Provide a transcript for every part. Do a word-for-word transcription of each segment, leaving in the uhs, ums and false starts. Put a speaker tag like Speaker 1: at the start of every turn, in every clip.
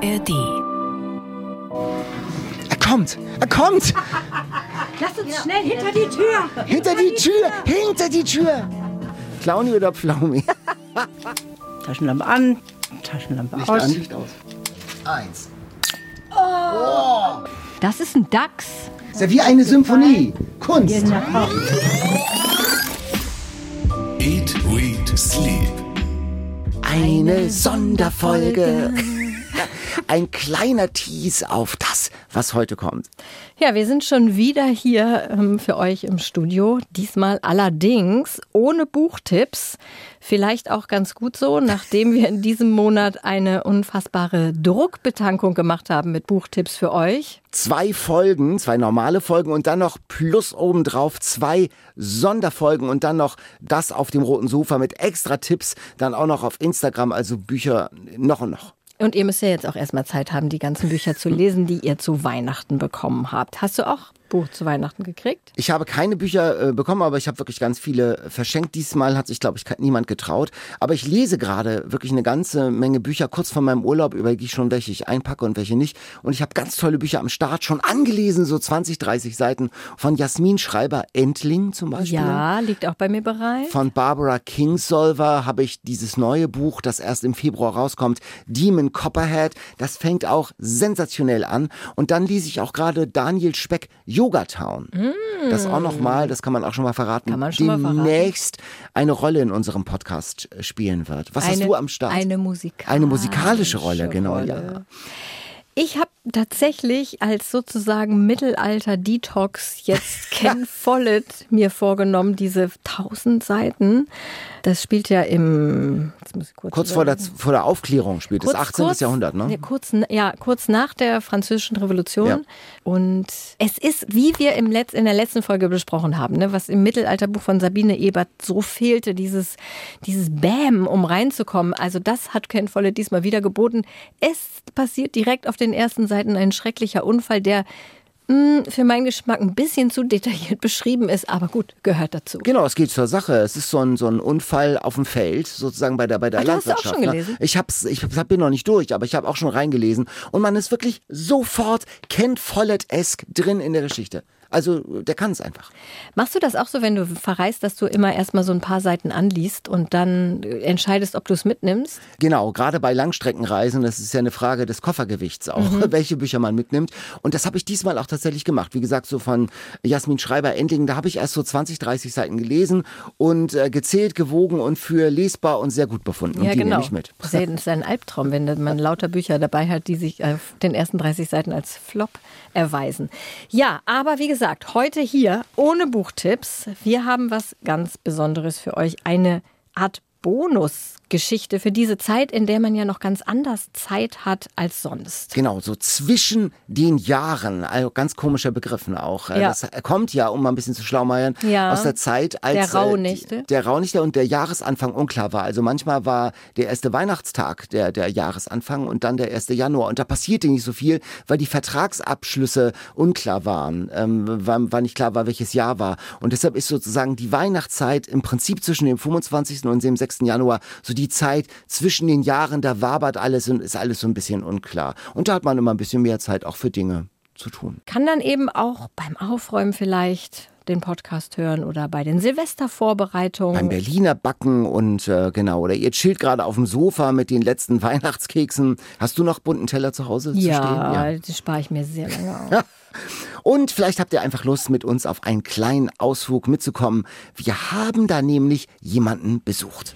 Speaker 1: R D.
Speaker 2: Er kommt! Er kommt!
Speaker 3: Lass uns schnell hinter die Tür!
Speaker 2: Hinter die Tür! Hinter die Tür! Clowny oder Pflaumi?
Speaker 3: Taschenlampe an, Taschenlampe
Speaker 2: Licht
Speaker 3: aus.
Speaker 2: an, Licht aus. Eins.
Speaker 3: Das ist ein Dachs.
Speaker 2: Ist ja wie eine Symphonie. Kunst.
Speaker 4: Eat, Read, Sleep.
Speaker 2: Eine Sonderfolge. Ein kleiner Tease auf das, was heute kommt.
Speaker 1: Ja, wir sind schon wieder hier ähm, für euch im Studio. Diesmal allerdings ohne Buchtipps. Vielleicht auch ganz gut so, nachdem wir in diesem Monat eine unfassbare Druckbetankung gemacht haben mit Buchtipps für euch.
Speaker 2: Zwei Folgen, zwei normale Folgen und dann noch plus obendrauf zwei Sonderfolgen und dann noch das auf dem roten Sofa mit extra Tipps, dann auch noch auf Instagram, also Bücher noch und noch.
Speaker 1: Und ihr müsst ja jetzt auch erstmal Zeit haben, die ganzen Bücher zu lesen, die ihr zu Weihnachten bekommen habt. Hast du auch Buch zu Weihnachten gekriegt?
Speaker 2: Ich habe keine Bücher äh, bekommen, aber ich habe wirklich ganz viele verschenkt. Diesmal hat sich, glaube ich, niemand getraut. Aber ich lese gerade wirklich eine ganze Menge Bücher. Kurz vor meinem Urlaub überlege ich schon, welche ich einpacke und welche nicht. Und ich habe ganz tolle Bücher am Start schon angelesen, so zwanzig, dreißig Seiten. Von Jasmin Schreiber, Entling zum Beispiel.
Speaker 1: Ja, liegt auch bei mir bereit.
Speaker 2: Von Barbara Kingsolver habe ich dieses neue Buch, das erst im Februar rauskommt, Demon Copperhead. Das fängt auch sensationell an. Und dann lese ich auch gerade Daniel Speck, Yoga Town. Mm. Das auch nochmal, das kann man auch schon mal verraten,
Speaker 1: kann man schon mal verraten.
Speaker 2: demnächst eine Rolle in unserem Podcast spielen wird. Was
Speaker 1: eine,
Speaker 2: hast du am Start?
Speaker 1: Eine musikalische,
Speaker 2: eine musikalische Rolle,
Speaker 1: Rolle.
Speaker 2: genau, ja.
Speaker 1: Ich habe tatsächlich als sozusagen Mittelalter-Detox jetzt Ken Follett mir vorgenommen, diese tausend Seiten. Das spielt ja im... Jetzt muss ich kurz
Speaker 2: kurz vor der, vor der Aufklärung spielt
Speaker 1: kurz,
Speaker 2: das achtzehnten.
Speaker 1: Kurz,
Speaker 2: Jahrhundert, ne?
Speaker 1: Ja kurz, ja, kurz nach der Französischen Revolution.
Speaker 2: Ja.
Speaker 1: Und es ist, wie wir im Letz-, in der letzten Folge besprochen haben, ne, was im Mittelalterbuch von Sabine Ebert so fehlte, dieses, dieses Bäm, um reinzukommen. Also das hat Ken Follett diesmal wieder geboten. Es passiert direkt auf den ersten Seiten ein schrecklicher Unfall, der mh, für meinen Geschmack ein bisschen zu detailliert beschrieben ist, aber gut, gehört dazu.
Speaker 2: Genau, es geht zur Sache. Es ist so ein, so ein Unfall auf dem Feld, sozusagen bei der, bei der
Speaker 1: Ach, du hast
Speaker 2: Landwirtschaft.
Speaker 1: auch schon gelesen?
Speaker 2: Ne? Ich hab's, ich hab, bin noch nicht durch, aber ich habe auch schon reingelesen. Und man ist wirklich sofort Ken Follett-esque drin in der Geschichte. Also der kann es einfach.
Speaker 1: Machst du das auch so, wenn du verreist, dass du immer erstmal so ein paar Seiten anliest und dann entscheidest, ob du es mitnimmst?
Speaker 2: Genau, gerade bei Langstreckenreisen, das ist ja eine Frage des Koffergewichts auch, mhm. welche Bücher man mitnimmt. Und das habe ich diesmal auch tatsächlich gemacht. Wie gesagt, so von Jasmin Schreiber, Endling, da habe ich erst so zwanzig, dreißig Seiten gelesen und äh, gezählt, gewogen und für lesbar und sehr gut befunden. Und
Speaker 1: ja,
Speaker 2: die
Speaker 1: genau.
Speaker 2: nehme ich mit.
Speaker 1: Das ist ein Albtraum, wenn man lauter Bücher dabei hat, die sich auf den ersten dreißig Seiten als Flop erweisen. Ja, aber wie gesagt, heute hier ohne Buchtipps. Wir haben was ganz Besonderes für euch. Eine Art Bonusgeschichte für diese Zeit, in der man ja noch ganz anders Zeit hat als sonst.
Speaker 2: Genau, so zwischen den Jahren, also ganz komischer Begriffen auch.
Speaker 1: Ja.
Speaker 2: Das kommt ja, um mal ein bisschen zu schlaumeiern,
Speaker 1: ja.
Speaker 2: aus der Zeit, als
Speaker 1: der Rauhnächte.
Speaker 2: Äh, die, der Rauhnächte und der Jahresanfang unklar war. Also manchmal war der erste Weihnachtstag der, der Jahresanfang und dann der erste Januar. Und da passierte nicht so viel, weil die Vertragsabschlüsse unklar waren, ähm, war, war nicht klar war, welches Jahr war. Und deshalb ist sozusagen die Weihnachtszeit im Prinzip zwischen dem fünfundzwanzigsten und dem sechsten Januar so die Zeit zwischen den Jahren, da wabert alles und ist alles so ein bisschen unklar. Und da hat man immer ein bisschen mehr Zeit auch für Dinge zu tun.
Speaker 1: Kann dann eben auch beim Aufräumen vielleicht den Podcast hören oder bei den Silvestervorbereitungen.
Speaker 2: Beim Berliner Backen und äh, genau, oder ihr chillt gerade auf dem Sofa mit den letzten Weihnachtskeksen. Hast du noch bunten Teller zu Hause
Speaker 1: ja,
Speaker 2: zu stehen? Ja,
Speaker 1: das spare ich mir sehr lange auf.
Speaker 2: Und vielleicht habt ihr einfach Lust, mit uns auf einen kleinen Ausflug mitzukommen. Wir haben da nämlich jemanden besucht.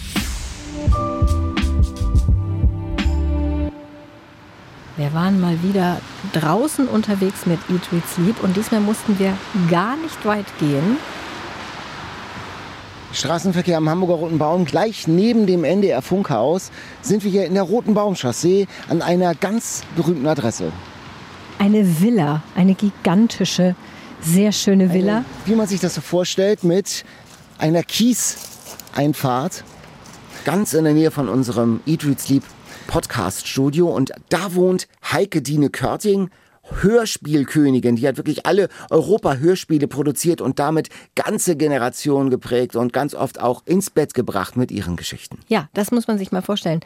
Speaker 1: Wir waren mal wieder draußen unterwegs mit Eat, Read, Sleep und diesmal mussten wir gar nicht weit gehen.
Speaker 2: Straßenverkehr am Hamburger Roten Baum, gleich neben dem N D R Funkhaus, sind wir hier in der Roten Baumchaussee an einer ganz berühmten Adresse.
Speaker 1: Eine Villa, eine gigantische, sehr schöne Villa.
Speaker 2: Eine, wie man sich das so vorstellt, mit einer Kieseinfahrt, ganz in der Nähe von unserem Eat, Read, Sleep Podcast-Studio. Und da wohnt Heike Dine Körting, Hörspielkönigin. Die hat wirklich alle Europa-Hörspiele produziert und damit ganze Generationen geprägt und ganz oft auch ins Bett gebracht mit ihren Geschichten.
Speaker 1: Ja, das muss man sich mal vorstellen.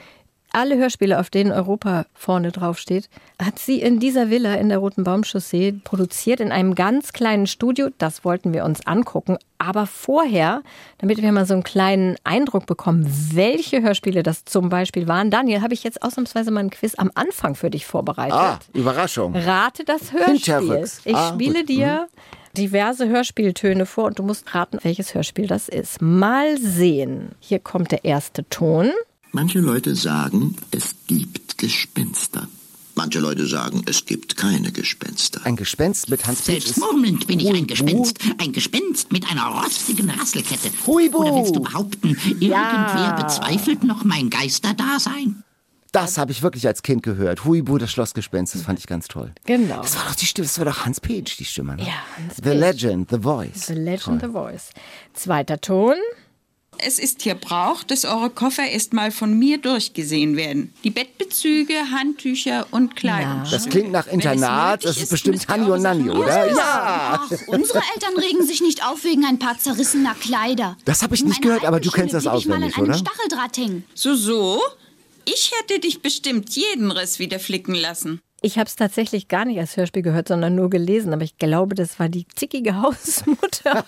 Speaker 1: alle Hörspiele, auf denen Europa vorne draufsteht, hat sie in dieser Villa in der Roten Baumchaussee produziert, in einem ganz kleinen Studio. Das wollten wir uns angucken. Aber vorher, damit wir mal so einen kleinen Eindruck bekommen, welche Hörspiele das zum Beispiel waren, Daniel, habe ich jetzt ausnahmsweise mal ein Quiz am Anfang für dich vorbereitet.
Speaker 2: Ah, Überraschung.
Speaker 1: Rate das Hörspiel.
Speaker 2: Hinterrücks.
Speaker 1: Ich
Speaker 2: ah,
Speaker 1: spiele
Speaker 2: gut.
Speaker 1: dir diverse Hörspieltöne vor und du musst raten, welches Hörspiel das ist. Mal sehen. Hier kommt der erste Ton.
Speaker 5: Manche Leute sagen, es gibt Gespenster. Manche Leute sagen, es gibt keine Gespenster.
Speaker 2: Ein Gespenst mit Hans Peach ist...
Speaker 6: Selbstmurmelnd bin ich ein
Speaker 2: Huibu.
Speaker 6: Gespenst. Ein Gespenst mit einer rostigen Rasselkette.
Speaker 2: Huibu.
Speaker 6: Oder willst du behaupten,
Speaker 1: Ja.
Speaker 6: irgendwer bezweifelt noch mein Geisterdasein?
Speaker 2: Das habe ich wirklich als Kind gehört. Huibu, das Schlossgespenst, das fand ich ganz toll.
Speaker 1: Genau.
Speaker 2: Das war doch die Stimme, das war doch Hans Peach, die Stimme. Ne?
Speaker 1: Ja, Hans
Speaker 2: The
Speaker 1: Peach.
Speaker 2: Legend, The Voice.
Speaker 1: The Legend, The Voice. Zweiter Ton.
Speaker 7: Es ist hier Brauch, dass eure Koffer erstmal von mir durchgesehen werden. Die Bettbezüge, Handtücher und Kleidung.
Speaker 2: Das klingt nach Internat, das ist bestimmt Hanni und Nanni, oder? Ja.
Speaker 8: Ach, unsere Eltern regen sich nicht auf wegen ein paar zerrissener Kleider.
Speaker 2: Das habe ich nicht
Speaker 8: Meine
Speaker 2: gehört, aber du
Speaker 8: Alpenschule
Speaker 2: kennst das
Speaker 8: blieb ich mal
Speaker 2: auswendig,
Speaker 8: an einem
Speaker 2: oder?
Speaker 8: Stacheldraht hängen.
Speaker 7: So, so? Ich hätte dich bestimmt jeden Riss wieder flicken lassen.
Speaker 1: Ich habe es tatsächlich gar nicht als Hörspiel gehört, sondern nur gelesen. Aber ich glaube, das war die zickige Hausmutter.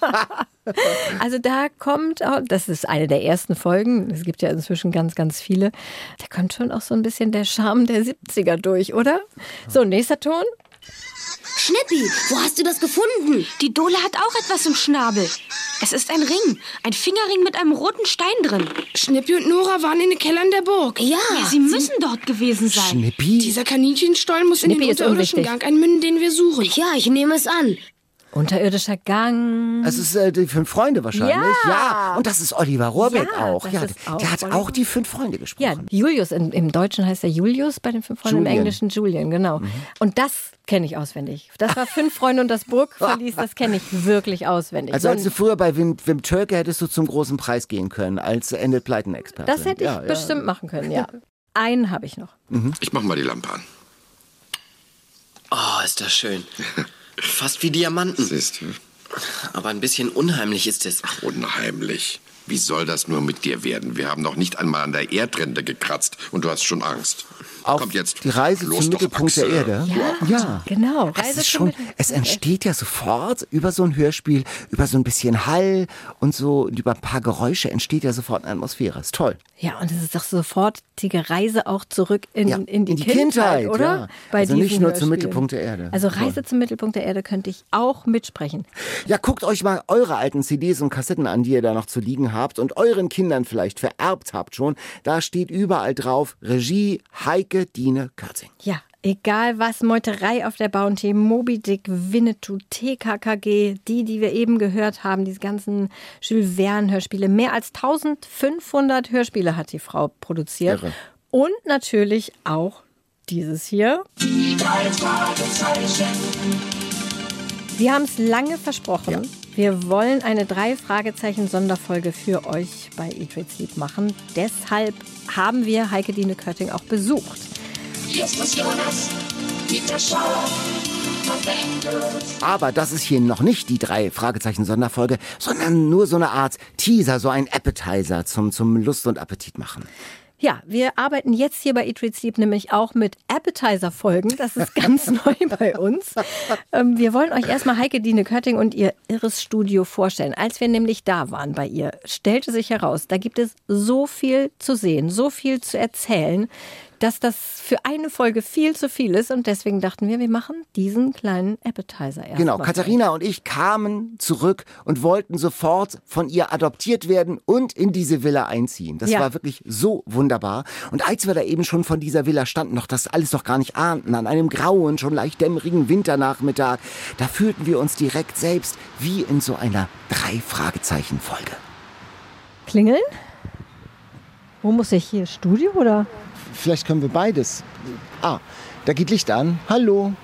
Speaker 1: Also da kommt auch, das ist eine der ersten Folgen, es gibt ja inzwischen ganz, ganz viele, da kommt schon auch so ein bisschen der Charme der siebziger durch, oder? So, nächster Ton.
Speaker 9: Schnippi, wo hast du das gefunden? Die Dole hat auch etwas im Schnabel. Es ist ein Ring, ein Fingerring mit einem roten Stein drin.
Speaker 3: Schnippi und Nora waren in den Kellern der Burg.
Speaker 9: Ja, sie müssen dort gewesen sein.
Speaker 2: Schnippi?
Speaker 3: Dieser Kaninchenstollen muss
Speaker 1: Schnippi
Speaker 3: in den
Speaker 1: ist
Speaker 3: unterirdischen
Speaker 1: unwichtig.
Speaker 3: Gang einmünden, den wir suchen.
Speaker 9: Ja, ich nehme es an.
Speaker 1: Unterirdischer Gang.
Speaker 2: Es ist äh, die fünf Freunde wahrscheinlich.
Speaker 1: Ja.
Speaker 2: Ja. Und das ist Oliver Rohrbeck
Speaker 1: Ja,
Speaker 2: auch.
Speaker 1: das
Speaker 2: Ja,
Speaker 1: ist auch
Speaker 2: der hat
Speaker 1: Oliver.
Speaker 2: auch die fünf Freunde
Speaker 1: Ja,
Speaker 2: gesprochen.
Speaker 1: Julius, in, im Deutschen heißt er Julius, bei den fünf Freunden, im
Speaker 2: Julian.
Speaker 1: Englischen Julian, genau. Und das kenne ich auswendig. Das war Fünf Freunde und das Burgverlies, das kenne ich wirklich auswendig.
Speaker 2: Also
Speaker 1: So
Speaker 2: als du früher bei Wim, Wim Tölke hättest du zum großen Preis gehen können, als Endet-Pleiten-Experte.
Speaker 1: das hätte ich
Speaker 2: ja,
Speaker 1: bestimmt
Speaker 2: ja.
Speaker 1: machen können, ja. Einen habe ich noch.
Speaker 4: Ich mach mal die Lampe an.
Speaker 10: Oh, ist das schön. Fast wie Diamanten.
Speaker 4: Siehst du?
Speaker 10: Aber ein bisschen unheimlich ist es.
Speaker 4: Ach, unheimlich. Wie soll das nur mit dir werden? Wir haben noch nicht einmal an der Erdrinde gekratzt und du hast schon Angst.
Speaker 2: Auf
Speaker 4: Kommt jetzt.
Speaker 2: die Reise
Speaker 4: Los
Speaker 2: zum
Speaker 4: doch,
Speaker 2: Mittelpunkt der
Speaker 4: Axel.
Speaker 2: Erde.
Speaker 1: Ja,
Speaker 2: Ja.
Speaker 1: genau.
Speaker 2: Es,
Speaker 1: Reise
Speaker 2: ist
Speaker 1: zum
Speaker 2: schon,
Speaker 1: Mittelpunkt
Speaker 2: es
Speaker 1: der Erde.
Speaker 2: entsteht ja sofort über so ein Hörspiel, über so ein bisschen Hall und so und über ein paar Geräusche entsteht ja sofort eine Atmosphäre. Ist toll.
Speaker 1: Ja, und es ist doch sofortige Reise auch zurück in,
Speaker 2: Ja,
Speaker 1: in, die,
Speaker 2: in die
Speaker 1: Kindheit,
Speaker 2: Kindheit,
Speaker 1: oder?
Speaker 2: ja.
Speaker 1: Bei
Speaker 2: Also nicht
Speaker 1: diesen
Speaker 2: nur zum
Speaker 1: Hörspielen.
Speaker 2: Mittelpunkt der Erde.
Speaker 1: Also
Speaker 2: Toll.
Speaker 1: Reise zum Mittelpunkt der Erde könnte ich auch mitsprechen.
Speaker 2: Ja, guckt euch mal eure alten C Ds und Kassetten an, die ihr da noch zu liegen habt und euren Kindern vielleicht vererbt habt schon. Da steht überall drauf Regie Heike Dine Körzing.
Speaker 1: Ja, egal was, Meuterei auf der Bounty, Moby Dick, Winnetou, T K K G, die, die wir eben gehört haben, diese ganzen Jules Verne-Hörspiele. Mehr als eintausendfünfhundert Hörspiele hat die Frau produziert.
Speaker 2: Irre.
Speaker 1: Und natürlich auch dieses hier. Wir haben es lange versprochen.
Speaker 2: Ja.
Speaker 1: Wir wollen eine Drei-Fragezeichen-Sonderfolge für euch bei Eat, Read, Sleep machen. Deshalb haben wir Heike Dine Kötting auch besucht.
Speaker 2: Aber das ist hier noch nicht die drei Fragezeichen Sonderfolge, sondern nur so eine Art Teaser, so ein Appetizer zum, zum Lust und Appetit machen.
Speaker 1: Ja, wir arbeiten jetzt hier bei Eat, Read, Sleep nämlich auch mit Appetizer-Folgen. Das ist ganz neu bei uns. Ähm, wir wollen euch erstmal Heike Dine Kötting und ihr irres Studio vorstellen. Als wir nämlich da waren bei ihr, stellte sich heraus, da gibt es so viel zu sehen, so viel zu erzählen, dass das für eine Folge viel zu viel ist. Und deswegen dachten wir, wir machen diesen kleinen Appetizer erst.
Speaker 2: Genau,
Speaker 1: mal.
Speaker 2: Katharina und ich kamen zurück und wollten sofort von ihr adoptiert werden und in diese Villa einziehen. Das
Speaker 1: Ja.
Speaker 2: war wirklich so wunderbar. Und als wir da eben schon von dieser Villa standen, noch das alles noch gar nicht ahnten, an einem grauen, schon leicht dämmerigen Winternachmittag, da fühlten wir uns direkt selbst wie in so einer Drei-Fragezeichen-Folge.
Speaker 1: Klingeln? Wo muss ich hier? Studio oder?
Speaker 2: Vielleicht können wir beides. Ah, da geht Licht an. Hallo.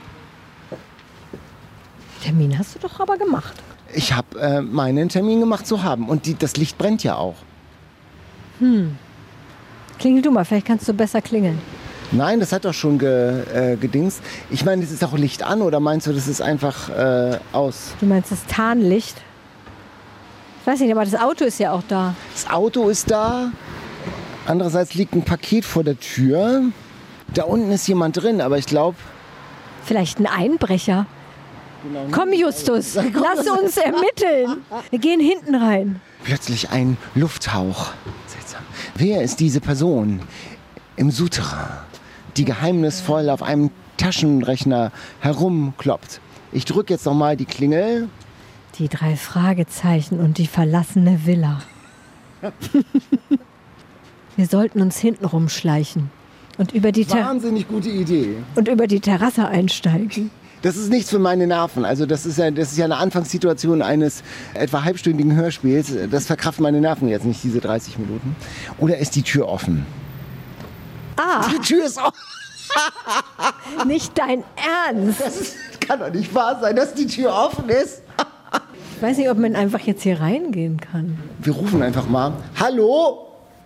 Speaker 1: Termin hast du doch aber gemacht.
Speaker 2: Ich habe äh, meinen Termin gemacht zu haben. Und die, das Licht brennt ja auch.
Speaker 1: Klingel du mal, vielleicht kannst du besser klingeln.
Speaker 2: Nein, das hat doch schon ge, äh, gedingst. Ich meine, das ist auch Licht an oder meinst du, das ist einfach äh, aus?
Speaker 1: Du meinst das Tarnlicht? Ich weiß nicht, aber das Auto ist ja auch da.
Speaker 2: Das Auto ist da. Andererseits liegt ein Paket vor der Tür. Da unten ist jemand drin, aber ich glaube...
Speaker 1: Vielleicht ein Einbrecher. Genau. Komm, Justus, lass uns ermitteln. Wir gehen hinten rein.
Speaker 2: Plötzlich ein Lufthauch. Seltsam. Wer ist diese Person im Souterrain, die geheimnisvoll auf einem Taschenrechner herumkloppt? Ich drücke jetzt nochmal die Klingel.
Speaker 1: Die drei Fragezeichen und die verlassene Villa. Wir sollten uns hinten rumschleichen und über die Ter-
Speaker 2: Wahnsinnig gute Idee.
Speaker 1: Und über die Terrasse einsteigen.
Speaker 2: Das ist nichts für meine Nerven. Also das ist ja, das ist ja eine Anfangssituation eines etwa halbstündigen Hörspiels. Das verkraften meine Nerven jetzt nicht, diese dreißig Minuten. Oder ist die Tür offen?
Speaker 1: Ah.
Speaker 2: Die Tür ist offen.
Speaker 1: Nicht dein Ernst.
Speaker 2: Das ist, kann doch nicht wahr sein, dass die Tür offen ist.
Speaker 1: Ich weiß nicht, ob man einfach jetzt hier reingehen kann.
Speaker 2: Wir rufen einfach mal. Hallo?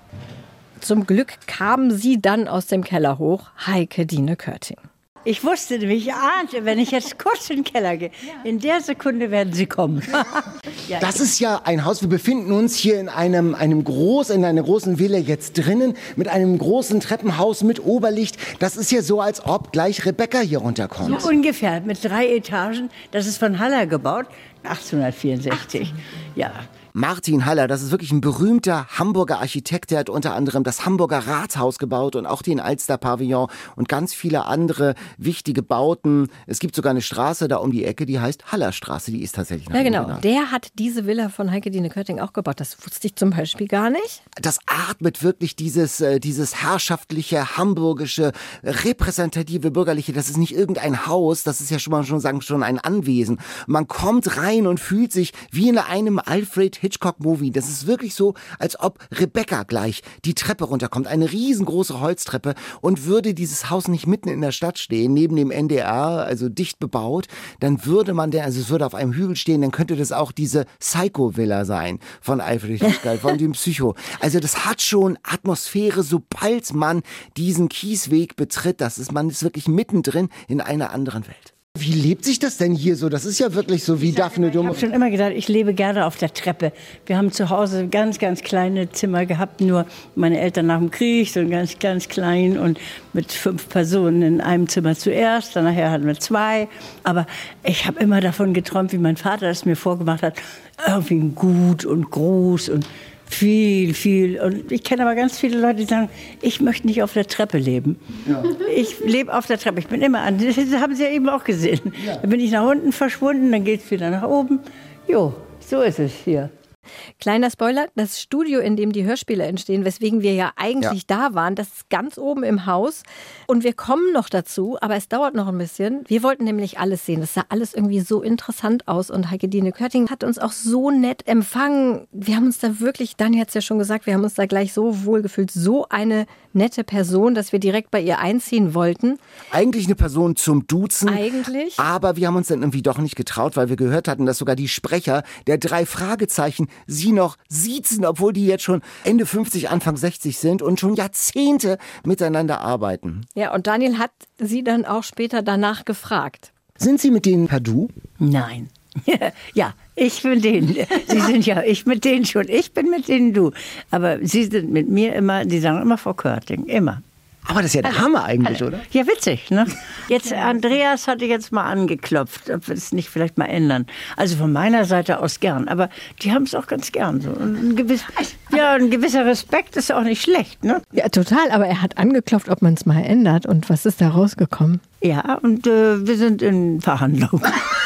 Speaker 1: Zum Glück kamen sie dann aus dem Keller hoch, Heike Dine Körting.
Speaker 11: Ich wusste nämlich, ich ahnte, wenn ich jetzt kurz in den Keller gehe, in der Sekunde werden sie kommen.
Speaker 2: Ja, das ist ja ein Haus. Wir befinden uns hier in einem, einem groß, in einer großen Villa jetzt drinnen, mit einem großen Treppenhaus mit Oberlicht. Das ist ja so, als ob gleich Rebecca hier runterkommt.
Speaker 11: So ungefähr, mit drei Etagen. Das ist von Haller gebaut, achtzehnhundertvierundsechzig. Ja.
Speaker 2: Martin Haller, das ist wirklich ein berühmter Hamburger Architekt. Der hat unter anderem das Hamburger Rathaus gebaut und auch den Alster-Pavillon und ganz viele andere wichtige Bauten. Es gibt sogar eine Straße da um die Ecke, die heißt Hallerstraße. Die ist tatsächlich nach
Speaker 1: Ja,
Speaker 2: ihm
Speaker 1: genau.
Speaker 2: benannt.
Speaker 1: Der hat diese Villa von Heike Dine Körting auch gebaut. Das wusste ich zum Beispiel gar nicht.
Speaker 2: Das atmet wirklich dieses, äh, dieses herrschaftliche, hamburgische, repräsentative, bürgerliche. Das ist nicht irgendein Haus, das ist ja schon mal schon sagen schon ein Anwesen. Man kommt rein und fühlt sich wie in einem Alfred Hitchcock-Movie. Das ist wirklich so, als ob Rebecca gleich die Treppe runterkommt. Eine riesengroße Holztreppe. Und würde dieses Haus nicht mitten in der Stadt stehen, neben dem N D R, also dicht bebaut, dann würde man, der, also es würde auf einem Hügel stehen, dann könnte das auch diese Psycho-Villa sein von Alfred Hitchcock, von dem Psycho. Also das hat schon Atmosphäre, sobald man diesen Kiesweg betritt. Das ist, man ist wirklich mittendrin in einer anderen Welt. Wie lebt sich das denn hier so? Das ist ja wirklich so wie Daphne Dumm.
Speaker 11: Ich habe schon immer gesagt, ich lebe gerne auf der Treppe. Wir haben zu Hause ganz, ganz kleine Zimmer gehabt, nur meine Eltern nach dem Krieg, so ganz, ganz klein und mit fünf Personen in einem Zimmer zuerst, dann nachher hatten wir zwei. Aber ich habe immer davon geträumt, wie mein Vater es mir vorgemacht hat, irgendwie gut und groß und viel, viel. Und ich kenne aber ganz viele Leute, die sagen, ich möchte nicht auf der Treppe leben. Ja. Ich lebe auf der Treppe. Ich bin immer an. Das haben Sie ja eben auch gesehen. Ja. Dann bin ich nach unten verschwunden, dann geht es wieder nach oben. Jo, so ist es hier.
Speaker 1: Kleiner Spoiler, das Studio, in dem die Hörspiele entstehen, weswegen wir ja eigentlich ja. da waren, das ist ganz oben im Haus. Und wir kommen noch dazu, aber es dauert noch ein bisschen. Wir wollten nämlich alles sehen. Das sah alles irgendwie so interessant aus. Und Heike Dine Körting hat uns auch so nett empfangen. Wir haben uns da wirklich, Dani hat es ja schon gesagt, wir haben uns da gleich so wohlgefühlt. So eine nette Person, dass wir direkt bei ihr einziehen wollten.
Speaker 2: Eigentlich eine Person zum Duzen.
Speaker 1: Eigentlich.
Speaker 2: Aber wir haben uns dann irgendwie doch nicht getraut, weil wir gehört hatten, dass sogar die Sprecher der drei Fragezeichen sie noch siezen, obwohl die jetzt schon Ende fünfzig, Anfang sechzig sind und schon Jahrzehnte miteinander arbeiten.
Speaker 1: Ja, und Daniel hat sie dann auch später danach gefragt.
Speaker 2: Sind Sie mit denen per Du?
Speaker 11: Nein. Ja, ich mit denen. Sie sind ja, ich mit denen schon. Ich bin mit denen du. Aber Sie sind mit mir immer, die sagen immer Frau Körting, immer.
Speaker 2: Aber das ist ja der also, Hammer eigentlich,
Speaker 11: also,
Speaker 2: oder?
Speaker 11: Ja, witzig, ne? Jetzt, Andreas hatte jetzt mal angeklopft, ob wir es nicht vielleicht mal ändern. Also von meiner Seite aus gern, aber die haben es auch ganz gern so. Und ein, gewiss, ja, ein gewisser Respekt ist auch nicht schlecht, ne?
Speaker 1: Ja, total, aber er hat angeklopft, ob man es mal ändert. Und was ist da rausgekommen?
Speaker 11: Ja, und äh, wir sind in Verhandlung.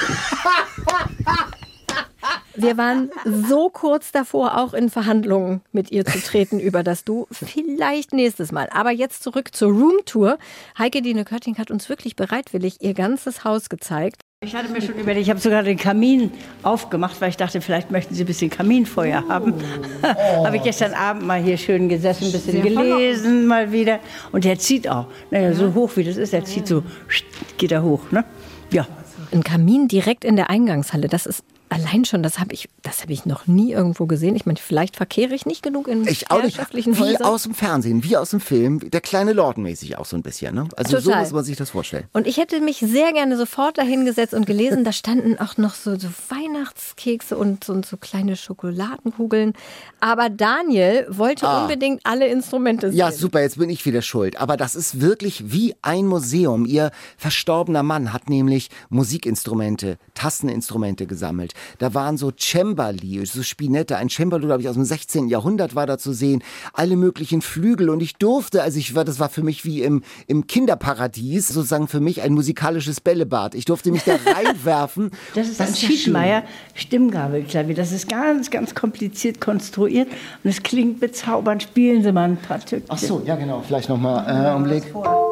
Speaker 1: Wir waren so kurz davor, auch in Verhandlungen mit ihr zu treten über das Du. Vielleicht nächstes Mal. Aber jetzt zurück zur Roomtour. Heike Dine Körting hat uns wirklich bereitwillig ihr ganzes Haus gezeigt.
Speaker 11: Ich hatte mir schon überlegt, ich habe sogar den Kamin aufgemacht, weil ich dachte, vielleicht möchten Sie ein bisschen Kaminfeuer haben. Oh. Habe ich gestern Abend mal hier schön gesessen, ein bisschen gelesen mal wieder. Und der zieht auch. Naja, so hoch wie das ist, der zieht so, geht er hoch, ne? Ja.
Speaker 1: Ein Kamin direkt in der Eingangshalle, das ist allein schon, das habe ich, das habe ich noch nie irgendwo gesehen. Ich meine, vielleicht verkehre ich nicht genug in
Speaker 2: ich auch nicht.
Speaker 1: herrschaftlichen
Speaker 2: Wie
Speaker 1: Häusern.
Speaker 2: aus dem Fernsehen, wie aus dem Film. Der kleine Lord mäßig auch so ein bisschen. Ne? Also
Speaker 1: Total.
Speaker 2: so muss man sich das vorstellen.
Speaker 1: Und ich hätte mich sehr gerne sofort dahingesetzt und gelesen, da standen auch noch so, so Weihnachtskekse und so, so kleine Schokoladenkugeln. Aber Daniel wollte
Speaker 2: Ah.
Speaker 1: unbedingt alle Instrumente sehen.
Speaker 2: Ja, super, jetzt bin ich wieder schuld. Aber das ist wirklich wie ein Museum. Ihr verstorbener Mann hat nämlich Musikinstrumente, Tasteninstrumente gesammelt. Da waren so Cembali, so Spinette. Ein Cembalo, glaube ich, aus dem sechzehnten Jahrhundert war da zu sehen. Alle möglichen Flügel. Und ich durfte, also ich war, das war für mich wie im, im Kinderparadies, sozusagen für mich ein musikalisches Bällebad. Ich durfte mich da reinwerfen.
Speaker 11: Das ist
Speaker 2: Das
Speaker 11: ein
Speaker 2: ist ja
Speaker 11: Schiedmeier Stimmgabelklavier. Das ist ganz, ganz kompliziert konstruiert und es klingt bezaubernd. Spielen Sie mal ein paar Tücken.
Speaker 2: Ach so, ja genau. Vielleicht noch mal äh, einen Blick.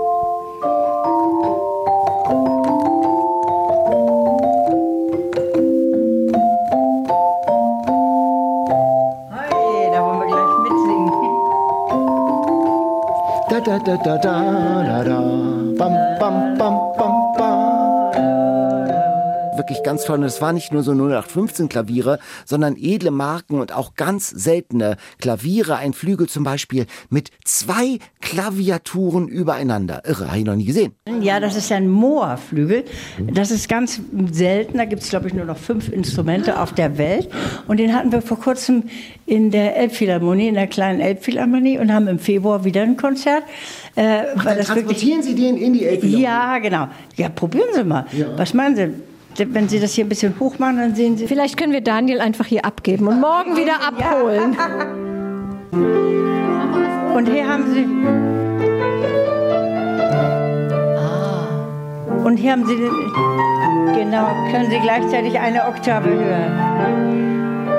Speaker 11: Hey, da wollen wir gleich mitsingen.
Speaker 2: Da da da da da da da. Bam bam bam bam bam. Wirklich ganz toll. Und es war nicht nur so null acht fünfzehn Klaviere, sondern edle Marken und auch ganz seltene Klaviere. Ein Flügel zum Beispiel mit zwei Klaviaturen übereinander. Irre, habe ich noch nie gesehen.
Speaker 11: Ja, das ist ein Moorflügel. Das ist ganz selten. Da gibt es, glaube ich, nur noch fünf Instrumente auf der Welt. Und den hatten wir vor kurzem in der Elbphilharmonie, in der kleinen Elbphilharmonie und haben im Februar wieder ein Konzert. Äh,
Speaker 2: Ach,
Speaker 11: weil
Speaker 2: dann
Speaker 11: das
Speaker 2: transportieren
Speaker 11: wirklich,
Speaker 2: Sie den in die Elbphilharmonie?
Speaker 11: Ja, genau. Ja, probieren Sie mal.
Speaker 2: Ja.
Speaker 11: Was meinen Sie? Wenn Sie das hier ein bisschen hoch machen, dann sehen Sie...
Speaker 1: Vielleicht können wir Daniel einfach hier abgeben und morgen wieder abholen.
Speaker 11: Und hier haben Sie... Ah. Und hier haben Sie... den- Genau, können Sie gleichzeitig eine Oktave hören.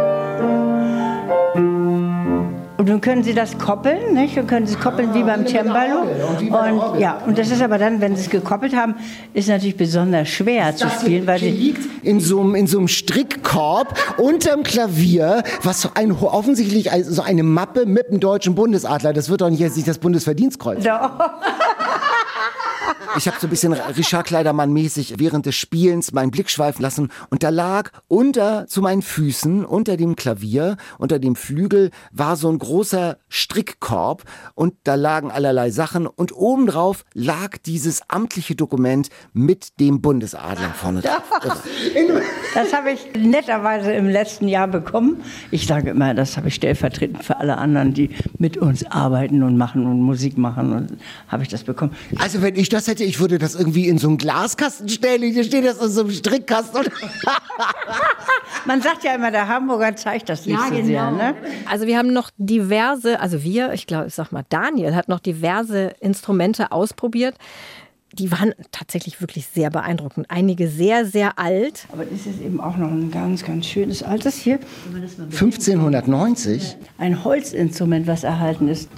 Speaker 11: Und nun können Sie das koppeln, nicht? Und können Sie es koppeln wie beim Cembalo. Und, ja, und das ist aber dann, wenn Sie es gekoppelt haben, ist natürlich besonders schwer zu spielen, weil
Speaker 2: Hier
Speaker 11: Sie...
Speaker 2: liegt in so einem, in so einem Strickkorb unterm Klavier, was so ein, offensichtlich ein- so eine Mappe mit dem deutschen Bundesadler. Das wird doch nicht jetzt nicht das Bundesverdienstkreuz.
Speaker 11: Doch.
Speaker 2: Ich habe so ein bisschen Richard Kleidermann-mäßig während des Spielens meinen Blick schweifen lassen und da lag unter zu meinen Füßen, unter dem Klavier, unter dem Flügel, war so ein großer Strickkorb und da lagen allerlei Sachen und obendrauf lag dieses amtliche Dokument mit dem Bundesadler vorne drauf. Irre.
Speaker 11: Das habe ich netterweise im letzten Jahr bekommen. Ich sage immer, das habe ich stellvertretend für alle anderen, die mit uns arbeiten und machen und Musik machen, und habe ich das bekommen.
Speaker 2: Also wenn ich das hätte, ich würde das irgendwie in so einen Glaskasten stellen. Hier steht das in so einem Strickkasten.
Speaker 11: Man sagt ja immer, der Hamburger zeigt das nicht
Speaker 1: Ja,
Speaker 11: so
Speaker 1: genau.
Speaker 11: sehr. Ne?
Speaker 1: Also wir haben noch diverse, also wir, ich glaube, ich sag mal, Daniel hat noch diverse Instrumente ausprobiert. Die waren tatsächlich wirklich sehr beeindruckend. Einige sehr, sehr alt.
Speaker 11: Aber das ist eben auch noch ein ganz, ganz schönes altes hier.
Speaker 2: fünfzehnhundertneunzig?
Speaker 11: Ein Holzinstrument, was erhalten ist.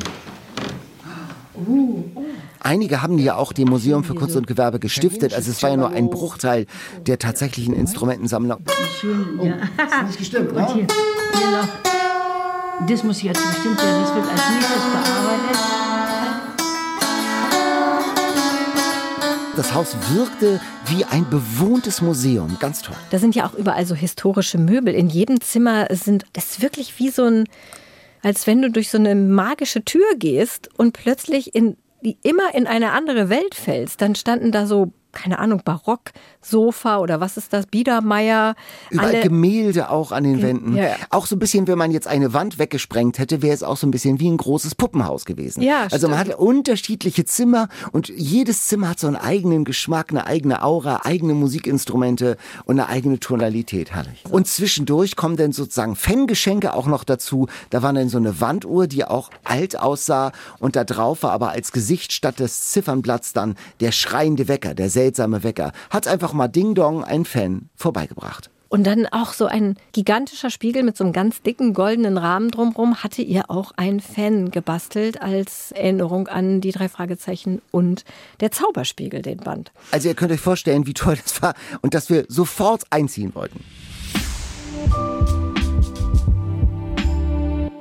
Speaker 11: Uh.
Speaker 2: Einige haben die ja auch dem Museum für Kunst und Gewerbe gestiftet. Also es war ja nur ein Bruchteil der tatsächlichen Instrumentensammlung.
Speaker 11: Schön, ja.
Speaker 2: Ist nicht gestimmt,
Speaker 11: Und hier, hier noch. Das muss jetzt bestimmt werden. Das wird als nächstes bearbeitet.
Speaker 2: Das Haus wirkte wie ein bewohntes Museum. Ganz toll.
Speaker 1: Da sind ja auch überall so historische Möbel. In jedem Zimmer sind, das ist wirklich wie so ein, als wenn du durch so eine magische Tür gehst und plötzlich in, immer in eine andere Welt fällst. Dann standen da so, keine Ahnung, Barock-Sofa oder was ist das, Biedermeier.
Speaker 2: Überall
Speaker 1: alle
Speaker 2: Gemälde auch an den Wänden.
Speaker 1: Ja, ja.
Speaker 2: Auch so ein bisschen, wenn man jetzt eine Wand weggesprengt hätte, wäre es auch so ein bisschen wie ein großes Puppenhaus gewesen.
Speaker 1: Ja,
Speaker 2: also man
Speaker 1: stimmt.
Speaker 2: hat unterschiedliche Zimmer und jedes Zimmer hat so einen eigenen Geschmack, eine eigene Aura, eigene Musikinstrumente und eine eigene Tonalität. Herrlich. Und zwischendurch kommen dann sozusagen Fangeschenke auch noch dazu. Da war dann so eine Wanduhr, die auch alt aussah und da drauf war aber als Gesicht statt des Ziffernblatts dann der schreiende Wecker, der seltsame Wecker. Hat einfach mal Ding Dong, ein Fan, vorbeigebracht.
Speaker 1: Und dann auch so ein gigantischer Spiegel mit so einem ganz dicken goldenen Rahmen drumherum hatte ihr auch ein Fan gebastelt als Erinnerung an die drei Fragezeichen und der Zauberspiegel, den Band.
Speaker 2: Also ihr könnt euch vorstellen, wie toll das war und dass wir sofort einziehen wollten.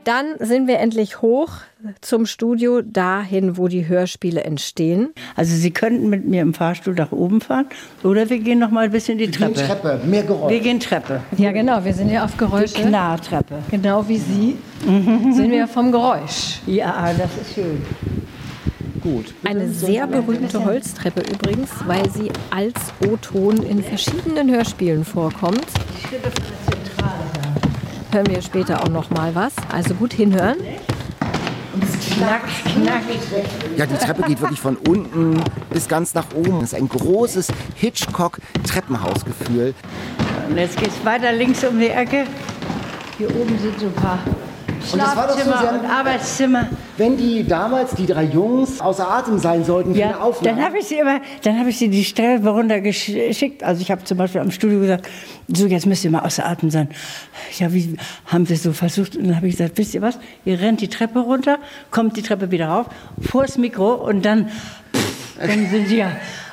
Speaker 1: Dann sind wir endlich hoch zum Studio, dahin, wo die Hörspiele entstehen.
Speaker 11: Also Sie könnten mit mir im Fahrstuhl nach oben fahren oder wir gehen noch mal ein bisschen die
Speaker 2: wir
Speaker 11: Treppe.
Speaker 2: Gehen Treppe, mehr Geräusch.
Speaker 11: Wir gehen Treppe.
Speaker 1: Ja, genau, wir sind ja auf Geräusche.
Speaker 11: Die Knarrtreppe.
Speaker 1: Genau wie Sie sind wir vom Geräusch.
Speaker 11: Ja, das ist schön.
Speaker 2: Gut.
Speaker 1: Eine sehr berühmte Holztreppe übrigens, weil sie als O-Ton in verschiedenen Hörspielen vorkommt.
Speaker 11: Die Schritte von der Zentrale da.
Speaker 1: Hören wir später auch noch mal was. Also gut hinhören.
Speaker 11: Und es knackt, knackt.
Speaker 2: Ja, die Treppe geht wirklich von unten bis ganz nach oben. Das ist ein großes Hitchcock-Treppenhausgefühl.
Speaker 11: Und jetzt geht's weiter links um die Ecke. Hier oben sind so ein paar
Speaker 2: Und das war doch so,
Speaker 11: Schlafzimmer
Speaker 2: Sie
Speaker 11: und
Speaker 2: haben-
Speaker 11: Arbeitszimmer.
Speaker 2: Wenn die damals, die drei Jungs, außer Atem sein sollten für
Speaker 11: Ja,
Speaker 2: eine Aufnahme.
Speaker 11: dann habe ich sie immer, dann habe ich sie die Stelle runtergeschickt. Also ich habe zum Beispiel am Studio gesagt, so jetzt müsst ihr mal außer Atem sein. Ja, wie haben wir so versucht? Und dann habe ich gesagt, wisst ihr was? Ihr rennt die Treppe runter, kommt die Treppe wieder rauf, vors Mikro und dann, pff, dann sind sie ja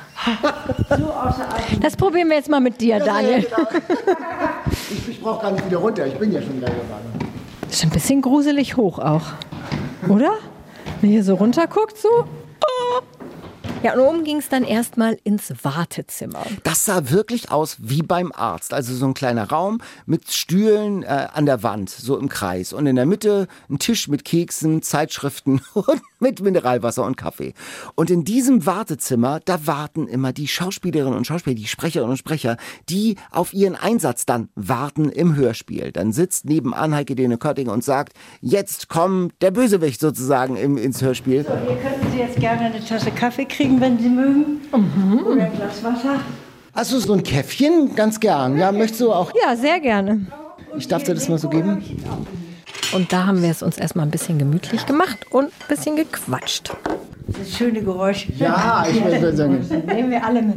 Speaker 11: so außer Atem.
Speaker 1: Das probieren wir jetzt mal mit dir, Daniel.
Speaker 2: Ja, genau. ich ich brauche gar nicht wieder runter, ich bin ja schon gleich gefahren.
Speaker 1: Ist ein bisschen gruselig hoch auch, oder? Wenn ihr hier so runter guckt, so. Oh. Ja, und oben ging es dann erstmal ins Wartezimmer.
Speaker 2: Das sah wirklich aus wie beim Arzt. Also so ein kleiner Raum mit Stühlen äh, an der Wand, so im Kreis. Und in der Mitte ein Tisch mit Keksen, Zeitschriften und mit Mineralwasser und Kaffee. Und in diesem Wartezimmer, da warten immer die Schauspielerinnen und Schauspieler, die Sprecherinnen und Sprecher, die auf ihren Einsatz dann warten im Hörspiel. Dann sitzt nebenan Heike Dine Körting und sagt, jetzt kommt der Bösewicht sozusagen im, ins Hörspiel.
Speaker 11: So, hier könnten Sie jetzt gerne eine Tasse Kaffee kriegen, wenn Sie mögen. Mhm. Oder ein Glas Wasser.
Speaker 2: Hast du so ein Käffchen? Ganz gern. Ja, möchtest du auch?
Speaker 1: Ja, sehr gerne.
Speaker 2: Ich darf dir das mal so geben.
Speaker 1: Und da haben wir es uns erstmal ein bisschen gemütlich gemacht und ein bisschen gequatscht.
Speaker 11: Das schöne Geräusch.
Speaker 2: Ja, ich würde sagen.
Speaker 1: Das nehmen wir alle mit.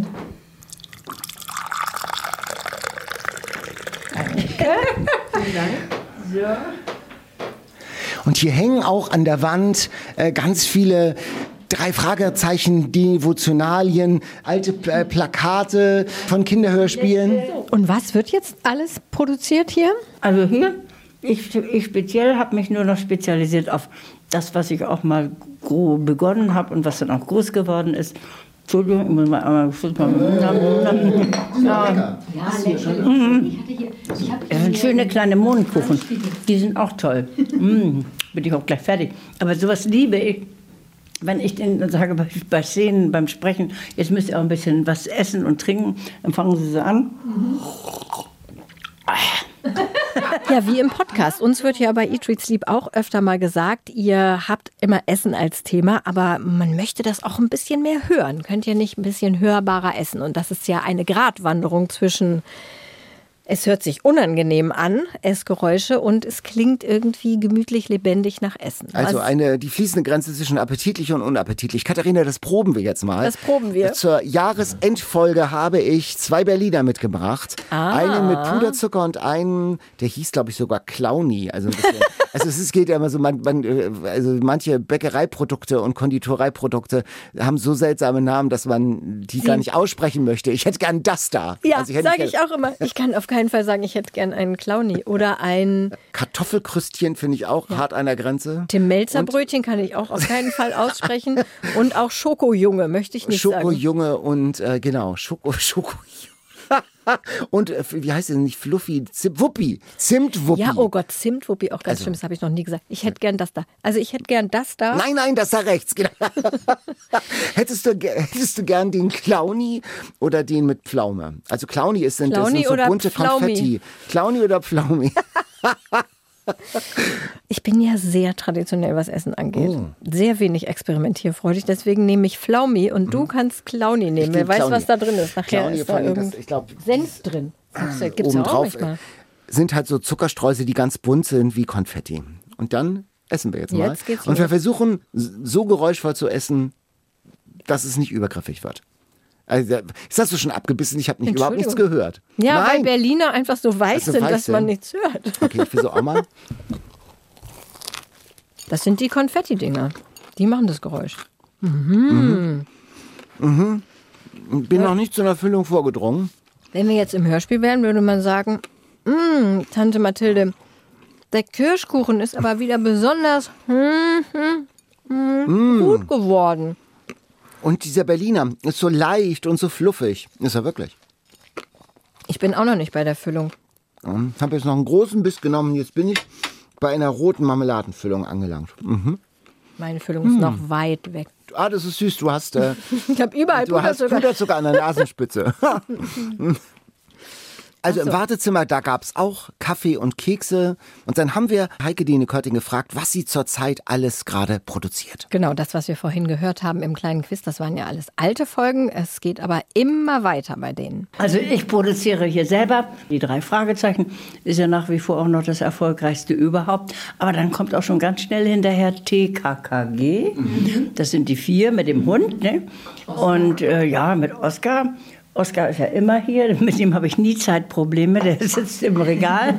Speaker 11: So.
Speaker 2: Und hier hängen auch an der Wand äh, ganz viele drei Fragezeichen, Devotionalien, alte äh, Plakate von Kinderhörspielen.
Speaker 1: Und was wird jetzt alles produziert hier?
Speaker 11: Also hier, ich, ich speziell habe mich nur noch spezialisiert auf das, was ich auch mal grob begonnen habe und was dann auch groß geworden ist. Entschuldigung, ich muss mal einmal kurz mal. Ja, das sind schöne kleine Mohnkuchen. Die sind auch toll. Mm, bin ich auch gleich fertig. Aber sowas liebe ich. Wenn ich denen sage, bei Szenen, beim Sprechen, jetzt müsst ihr auch ein bisschen was essen und trinken, dann fangen sie so an.
Speaker 1: Ja, wie im Podcast. Uns wird ja bei Eat, Read, Sleep auch öfter mal gesagt, ihr habt immer Essen als Thema, aber man möchte das auch ein bisschen mehr hören. Könnt ihr nicht ein bisschen hörbarer essen? Und das ist ja eine Gratwanderung zwischen, es hört sich unangenehm an, Essgeräusche, und es klingt irgendwie gemütlich, lebendig nach Essen.
Speaker 2: Also
Speaker 1: Was-
Speaker 2: eine, die fließende Grenze zwischen appetitlich und unappetitlich. Katharina, das proben wir jetzt mal.
Speaker 1: Das proben wir.
Speaker 2: Zur Jahresendfolge habe ich zwei Berliner mitgebracht.
Speaker 1: Ah.
Speaker 2: Einen mit Puderzucker und einen, der hieß, glaube ich, sogar Clowny. Also, ein bisschen, also es ist- geht ja immer so, man, man, also manche Bäckereiprodukte und Konditoreiprodukte haben so seltsame Namen, dass man die gar nicht aussprechen möchte. Ich hätte gern das da.
Speaker 1: Ja,
Speaker 2: also ich hätte
Speaker 1: sage
Speaker 2: nicht
Speaker 1: ich auch immer. Ich kann auf keinen Fall sagen, ich hätte gern einen Clowny oder ein
Speaker 2: Kartoffelkrüstchen finde ich auch hart an der Grenze.
Speaker 1: Tim Melzer Brötchen kann ich auch auf keinen Fall aussprechen. Und auch Schokojunge möchte ich nicht sagen.
Speaker 2: Schokojunge und äh, genau, Schoko, Schoko. Und äh, wie heißt es nicht? Fluffy, Zim, Wuppi, Zimtwuppi.
Speaker 1: Ja, oh Gott, Zimtwuppi, auch ganz
Speaker 2: Also-
Speaker 1: schlimm, das habe ich noch nie gesagt. Ich hätte gern das da. Also ich hätte gern das da.
Speaker 2: Nein, nein, das da rechts. Genau. hättest, du, ge- hättest du gern den Clowny oder den mit Pflaume? Also Clowny ist, sind, das
Speaker 1: Clowny
Speaker 2: sind so
Speaker 1: oder
Speaker 2: bunte
Speaker 1: Pflaumi?
Speaker 2: Konfetti. Clowny oder Pflaumi?
Speaker 1: Ich bin ja sehr traditionell, was Essen angeht.
Speaker 2: Oh.
Speaker 1: Sehr wenig experimentierfreudig, deswegen nehme ich Pflaumi und du kannst Clowny nehmen.
Speaker 2: Ich
Speaker 1: Wer
Speaker 2: nehm
Speaker 1: weiß,
Speaker 2: Clowny.
Speaker 1: was da drin ist. Nachher
Speaker 2: Clowny
Speaker 1: ist da
Speaker 2: vor allem,
Speaker 1: irgend
Speaker 2: das- ich glaub,
Speaker 1: Senf drin. Das gibt's ja auch
Speaker 2: Obendrauf
Speaker 1: manchmal.
Speaker 2: sind halt so Zuckerstreusel, die ganz bunt sind wie Konfetti. Und dann essen wir jetzt mal.
Speaker 1: Jetzt geht's
Speaker 2: Und wir
Speaker 1: los.
Speaker 2: versuchen, so geräuschvoll zu essen, dass es nicht übergriffig wird. Also, jetzt hast du schon abgebissen, ich habe nicht, überhaupt nichts
Speaker 1: Entschuldigung.
Speaker 2: gehört.
Speaker 1: Ja, weil
Speaker 2: Nein.
Speaker 1: Berliner einfach so weiß
Speaker 2: Also
Speaker 1: sind,
Speaker 2: weiß
Speaker 1: dass man
Speaker 2: sind.
Speaker 1: nichts hört.
Speaker 2: Okay, ich versuche auch mal.
Speaker 1: Das sind die Konfetti-Dinger. Die machen das Geräusch. Mhm.
Speaker 2: Mhm. Bin noch nicht zu einer Füllung vorgedrungen.
Speaker 1: Wenn wir jetzt im Hörspiel wären, würde man sagen, "Mm, Tante Mathilde, Der Kirschkuchen ist aber wieder besonders hm, hm, hm, mm. gut geworden.
Speaker 2: Und dieser Berliner ist so leicht und so fluffig. Ist er wirklich.
Speaker 1: Ich bin auch noch nicht bei der Füllung.
Speaker 2: Ich habe jetzt noch einen großen Biss genommen. Jetzt bin ich bei einer roten Marmeladenfüllung angelangt. Mhm.
Speaker 1: Meine Füllung ist mm. noch weit weg.
Speaker 2: Ah, das ist süß. Du hast, äh,
Speaker 1: ich habe überall
Speaker 2: du hast Puderzucker an der Nasenspitze. Also
Speaker 1: so.
Speaker 2: Im Wartezimmer, da gab es auch Kaffee und Kekse. Und dann haben wir Heike Dine Körting gefragt, was sie zurzeit alles gerade produziert.
Speaker 1: Genau, das, was wir vorhin gehört haben im kleinen Quiz, das waren ja alles alte Folgen. Es geht aber immer weiter bei denen.
Speaker 11: Also ich produziere hier selber. Die drei Fragezeichen ist ja nach wie vor auch noch das erfolgreichste überhaupt. Aber dann kommt auch schon ganz schnell hinterher T K K G. Mhm. Das sind die vier mit dem Hund. Ne? Und äh, ja, mit Oskar. Oskar ist ja immer hier, mit dem habe ich nie Zeitprobleme, der sitzt im Regal.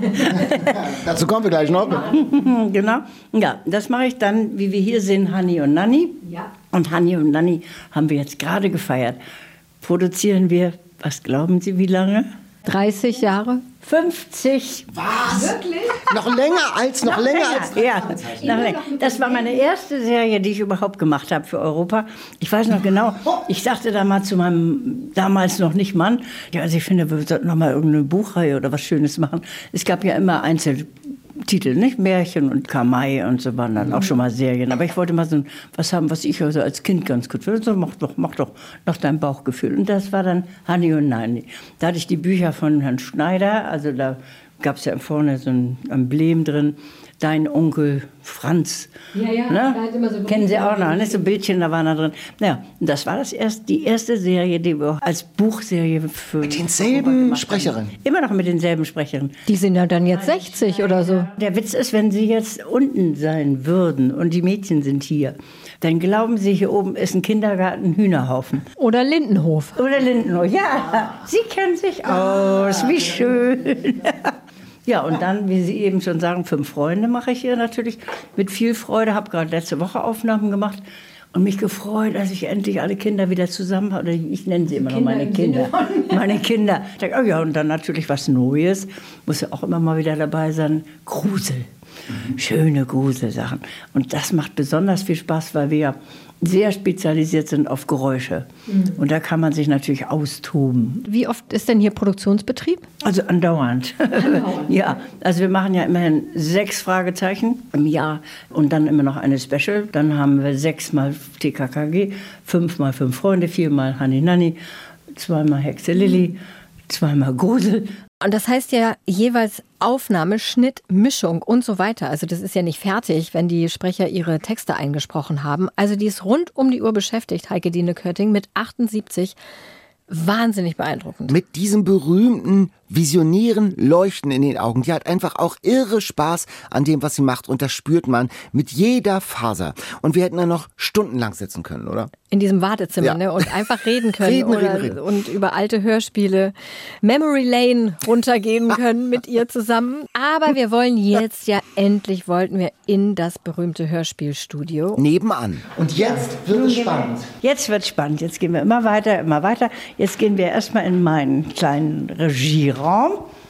Speaker 2: Dazu kommen wir gleich noch.
Speaker 11: Genau, ja, das mache ich dann, wie wir hier sehen, Hanni und Nanni. Ja. Und Hanni und Nanni haben wir jetzt gerade gefeiert. Produzieren wir, was glauben Sie, wie lange?
Speaker 1: dreißig Jahre?
Speaker 11: fünfzig.
Speaker 2: Was? Wirklich? Noch länger als, noch, noch länger, länger als.
Speaker 11: Ja, noch länger. Das war meine erste Serie, die ich überhaupt gemacht habe für Europa. Ich weiß noch genau, ich sagte da mal zu meinem damals noch nicht Mann, ja, also ich finde, wir sollten noch mal irgendeine Buchreihe oder was Schönes machen. Es gab ja immer Einzeltitel, nicht? Märchen und Kamai und so waren dann auch schon mal Serien. Aber ich wollte mal so was haben, was ich also als Kind ganz gut finde. So, mach doch, mach doch nach deinem Bauchgefühl. Und das war dann Hanni und Nanni. Da hatte ich die Bücher von Herrn Schneider, also da gab es ja vorne so ein Emblem drin. Dein Onkel Franz. Ja, ja, ne? Da hat immer so kennen Sie auch noch, ne? So Bildchen, da waren da drin. Naja, das war das erst, die erste Serie, die wir als Buchserie für.
Speaker 2: Mit denselben Sprecherinnen?
Speaker 11: Immer noch mit denselben Sprecherinnen.
Speaker 1: Die sind ja dann jetzt sechzig oder so.
Speaker 11: Der Witz ist, wenn Sie jetzt unten sein würden und die Mädchen sind hier, dann glauben Sie, hier oben ist ein Kindergarten, ein Hühnerhaufen.
Speaker 1: Oder Lindenhof.
Speaker 11: Oder Lindenhof, ja. Sie kennen sich aus, wie schön. Ja, und dann, wie Sie eben schon sagen, fünf Freunde mache ich hier natürlich mit viel Freude. Habe gerade letzte Woche Aufnahmen gemacht und mich gefreut, dass ich endlich alle Kinder wieder zusammen habe. Ich nenne sie immer noch meine Kinder. Meine Kinder. Ich denke, oh ja, und dann natürlich was Neues. Muss ja auch immer mal wieder dabei sein. Grusel. Mhm. Schöne Gruselsachen. Und das macht besonders viel Spaß, weil wir ja sehr spezialisiert sind auf Geräusche. Mhm. Und da kann man sich natürlich austoben.
Speaker 1: Wie oft ist denn hier Produktionsbetrieb?
Speaker 11: Also andauernd. andauernd. Ja, also wir machen ja immerhin sechs Fragezeichen im Jahr und dann immer noch eine Special. Dann haben wir sechsmal T K K G, fünfmal Fünf Freunde, viermal Hanni Nanni, zweimal Hexe Lilli, zweimal Grusel.
Speaker 1: Und das heißt ja jeweils Aufnahme, Schnitt, Mischung und so weiter. Also das ist ja nicht fertig, wenn die Sprecher ihre Texte eingesprochen haben. Also die ist rund um die Uhr beschäftigt, Heike Dine Körting, mit achtundsiebzig. Wahnsinnig beeindruckend.
Speaker 2: Mit diesem berühmten, visionären Leuchten in den Augen. Die hat einfach auch irre Spaß an dem, was sie macht. Und das spürt man mit jeder Faser. Und wir hätten da noch stundenlang sitzen können, oder?
Speaker 1: In diesem Wartezimmer, ja. Ne? Und einfach reden können.
Speaker 2: reden,
Speaker 1: oder,
Speaker 2: reden, reden.
Speaker 1: Und über alte Hörspiele Memory Lane runtergehen können mit ihr zusammen. Aber wir wollen jetzt ja endlich, wollten wir in das berühmte Hörspielstudio.
Speaker 2: Nebenan. Und jetzt wird es spannend.
Speaker 11: Jetzt wird es spannend. Jetzt gehen wir immer weiter, immer weiter. Jetzt gehen wir erstmal in meinen kleinen Regieraum.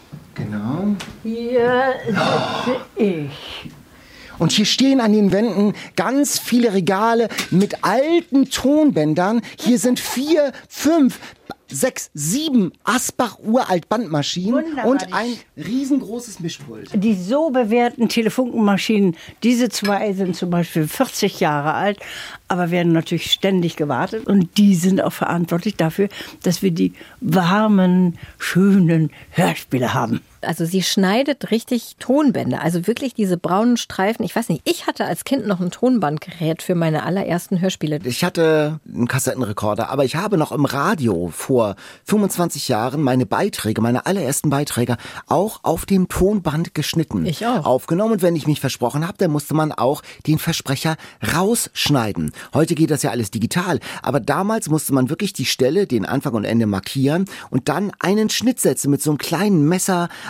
Speaker 2: Genau.
Speaker 11: Hier sitze ich.
Speaker 2: Und hier stehen an den Wänden ganz viele Regale mit alten Tonbändern. Hier sind vier, fünf, sechs, sieben Asbach-Uralt-Bandmaschinen
Speaker 11: Wunderbar.
Speaker 2: Und ein riesengroßes Mischpult.
Speaker 11: Die so bewährten Telefunkenmaschinen, diese zwei sind zum Beispiel vierzig Jahre alt, aber werden natürlich ständig gewartet. Und die sind auch verantwortlich dafür, dass wir die warmen, schönen Hörspiele haben.
Speaker 1: Also sie schneidet richtig Tonbänder, also wirklich diese braunen Streifen. Ich weiß nicht, ich hatte als Kind noch ein Tonbandgerät für meine allerersten Hörspiele.
Speaker 2: Ich hatte einen Kassettenrekorder, aber ich habe noch im Radio vor fünfundzwanzig Jahren meine Beiträge, meine allerersten Beiträge auch auf dem Tonband geschnitten.
Speaker 1: Ich auch.
Speaker 2: Aufgenommen, und wenn ich mich versprochen habe, dann musste man auch den Versprecher rausschneiden. Heute geht das ja alles digital, aber damals musste man wirklich die Stelle, den Anfang und Ende markieren und dann einen Schnitt setzen mit so einem kleinen Messer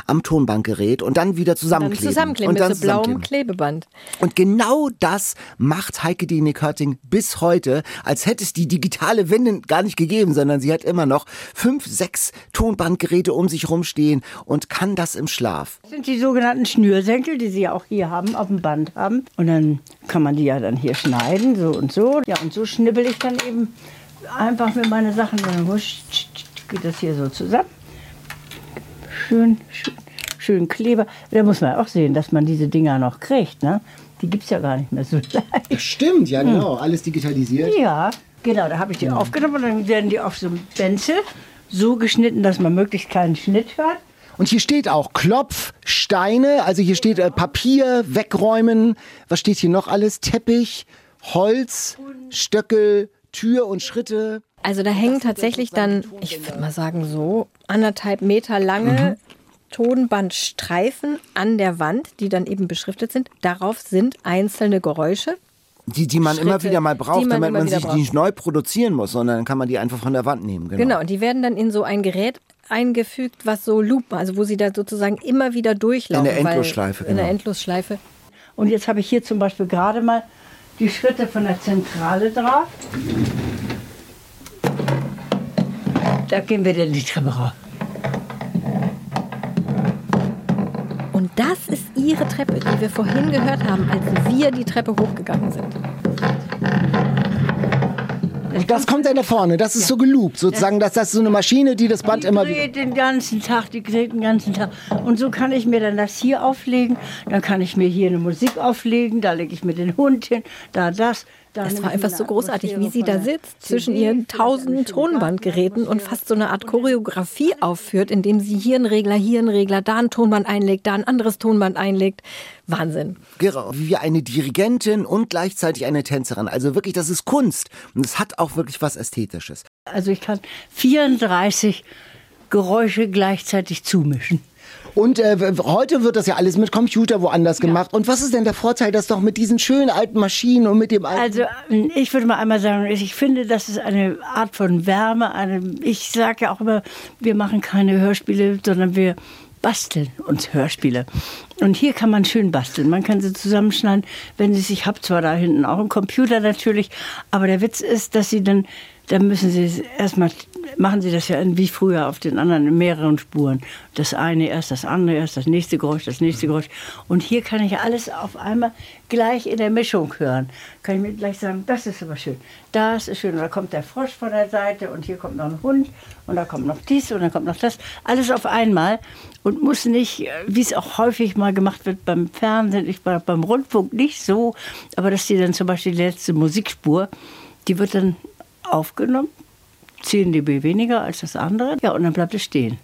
Speaker 2: am Tonbandgerät und dann wieder zusammenkleben.
Speaker 1: Dann zusammenkleben
Speaker 2: und dann
Speaker 1: mit so blauem
Speaker 2: zusammenkleben.
Speaker 1: Klebeband.
Speaker 2: Und genau das macht Heike Dine Körting bis heute, als hätte es die digitale Wende gar nicht gegeben, sondern sie hat immer noch fünf, sechs Tonbandgeräte um sich rumstehen und kann das im Schlaf.
Speaker 11: Das sind die sogenannten Schnürsenkel, die Sie ja auch hier haben, auf dem Band haben. Und dann kann man die ja dann hier schneiden, so und so. Ja, und so schnibbel ich dann eben einfach mit meinen Sachen. Dann husch, geht das hier so zusammen. Schön, schön, schön Kleber. Da muss man auch sehen, dass man diese Dinger noch kriegt, ne? Die gibt es ja gar nicht mehr so leicht.
Speaker 2: Das stimmt, ja genau, alles digitalisiert.
Speaker 11: Ja, genau, da habe ich die ja. aufgenommen und dann werden die auf so einem Benzel so geschnitten, dass man möglichst keinen Schnitt hört.
Speaker 2: Und hier steht auch Klopf, Steine, also hier steht äh, Papier, wegräumen. Was steht hier noch alles? Teppich, Holz, Stöckel, Tür und Schritte.
Speaker 1: Also da hängen tatsächlich dann, ich würde mal sagen so, anderthalb Meter lange mhm. Tonbandstreifen an der Wand, die dann eben beschriftet sind. Darauf sind einzelne Geräusche.
Speaker 2: Die, die man
Speaker 1: Schritte,
Speaker 2: immer wieder mal braucht,
Speaker 1: man
Speaker 2: damit man sich
Speaker 1: braucht.
Speaker 2: nicht neu produzieren muss, sondern dann kann man die einfach von der Wand nehmen. Genau,
Speaker 1: genau, und die werden dann in so ein Gerät eingefügt, was so Loop, also wo sie da sozusagen immer wieder durchlaufen.
Speaker 2: In der Endlosschleife,
Speaker 1: weil, In
Speaker 2: genau.
Speaker 1: der Endlosschleife.
Speaker 11: Und jetzt habe ich hier zum Beispiel gerade mal die Schritte von der Zentrale drauf. Da gehen wir dann die Treppe rauf.
Speaker 1: Und das ist ihre Treppe, die wir vorhin gehört haben, als wir die Treppe hochgegangen sind.
Speaker 2: Das kommt dann da vorne, das ist ja. so geloopt, sozusagen, dass das ist so eine Maschine, die das Band
Speaker 11: die
Speaker 2: immer...
Speaker 11: Die dreht den ganzen Tag, die dreht den ganzen Tag. Und so kann ich mir dann das hier auflegen, dann kann ich mir hier eine Musik auflegen, da lege ich mir den Hund hin, da das...
Speaker 1: Es war einfach so großartig, wie sie da sitzt, zwischen ihren tausenden Tonbandgeräten und fast so eine Art Choreografie aufführt, indem sie hier einen Regler, hier einen Regler, da ein Tonband einlegt, da ein anderes Tonband einlegt. Wahnsinn.
Speaker 2: Genau, wie eine Dirigentin und gleichzeitig eine Tänzerin. Also wirklich, das ist Kunst. Und es hat auch wirklich was Ästhetisches.
Speaker 11: Also ich kann vierunddreißig Geräusche gleichzeitig zumischen.
Speaker 2: Und äh, heute wird das ja alles mit Computer woanders
Speaker 11: ja.
Speaker 2: gemacht. Und was ist denn der Vorteil, dass doch mit diesen schönen alten Maschinen und mit dem alten...
Speaker 11: Also ich würde mal einmal sagen, ich finde, das ist eine Art von Wärme. Eine, ich sage ja auch immer, wir machen keine Hörspiele, sondern wir basteln uns Hörspiele. Und hier kann man schön basteln. Man kann sie zusammenschneiden, wenn sie sich... Ich habe zwar da hinten auch einen Computer natürlich, aber der Witz ist, dass sie dann... Dann müssen Sie erstmal, machen Sie das ja wie früher auf den anderen in mehreren Spuren. Das eine erst, das andere erst, das nächste Geräusch, das nächste Geräusch. Und hier kann ich alles auf einmal gleich in der Mischung hören. Kann ich mir gleich sagen, das ist aber schön, das ist schön. Und da kommt der Frosch von der Seite und hier kommt noch ein Hund und da kommt noch dies und dann kommt noch das. Alles auf einmal und muss nicht, wie es auch häufig mal gemacht wird beim Fernsehen, ich war beim Rundfunk nicht so, aber dass die dann zum Beispiel die letzte Musikspur, die wird dann aufgenommen, zehn dB weniger als das andere, ja, und dann bleibt es stehen.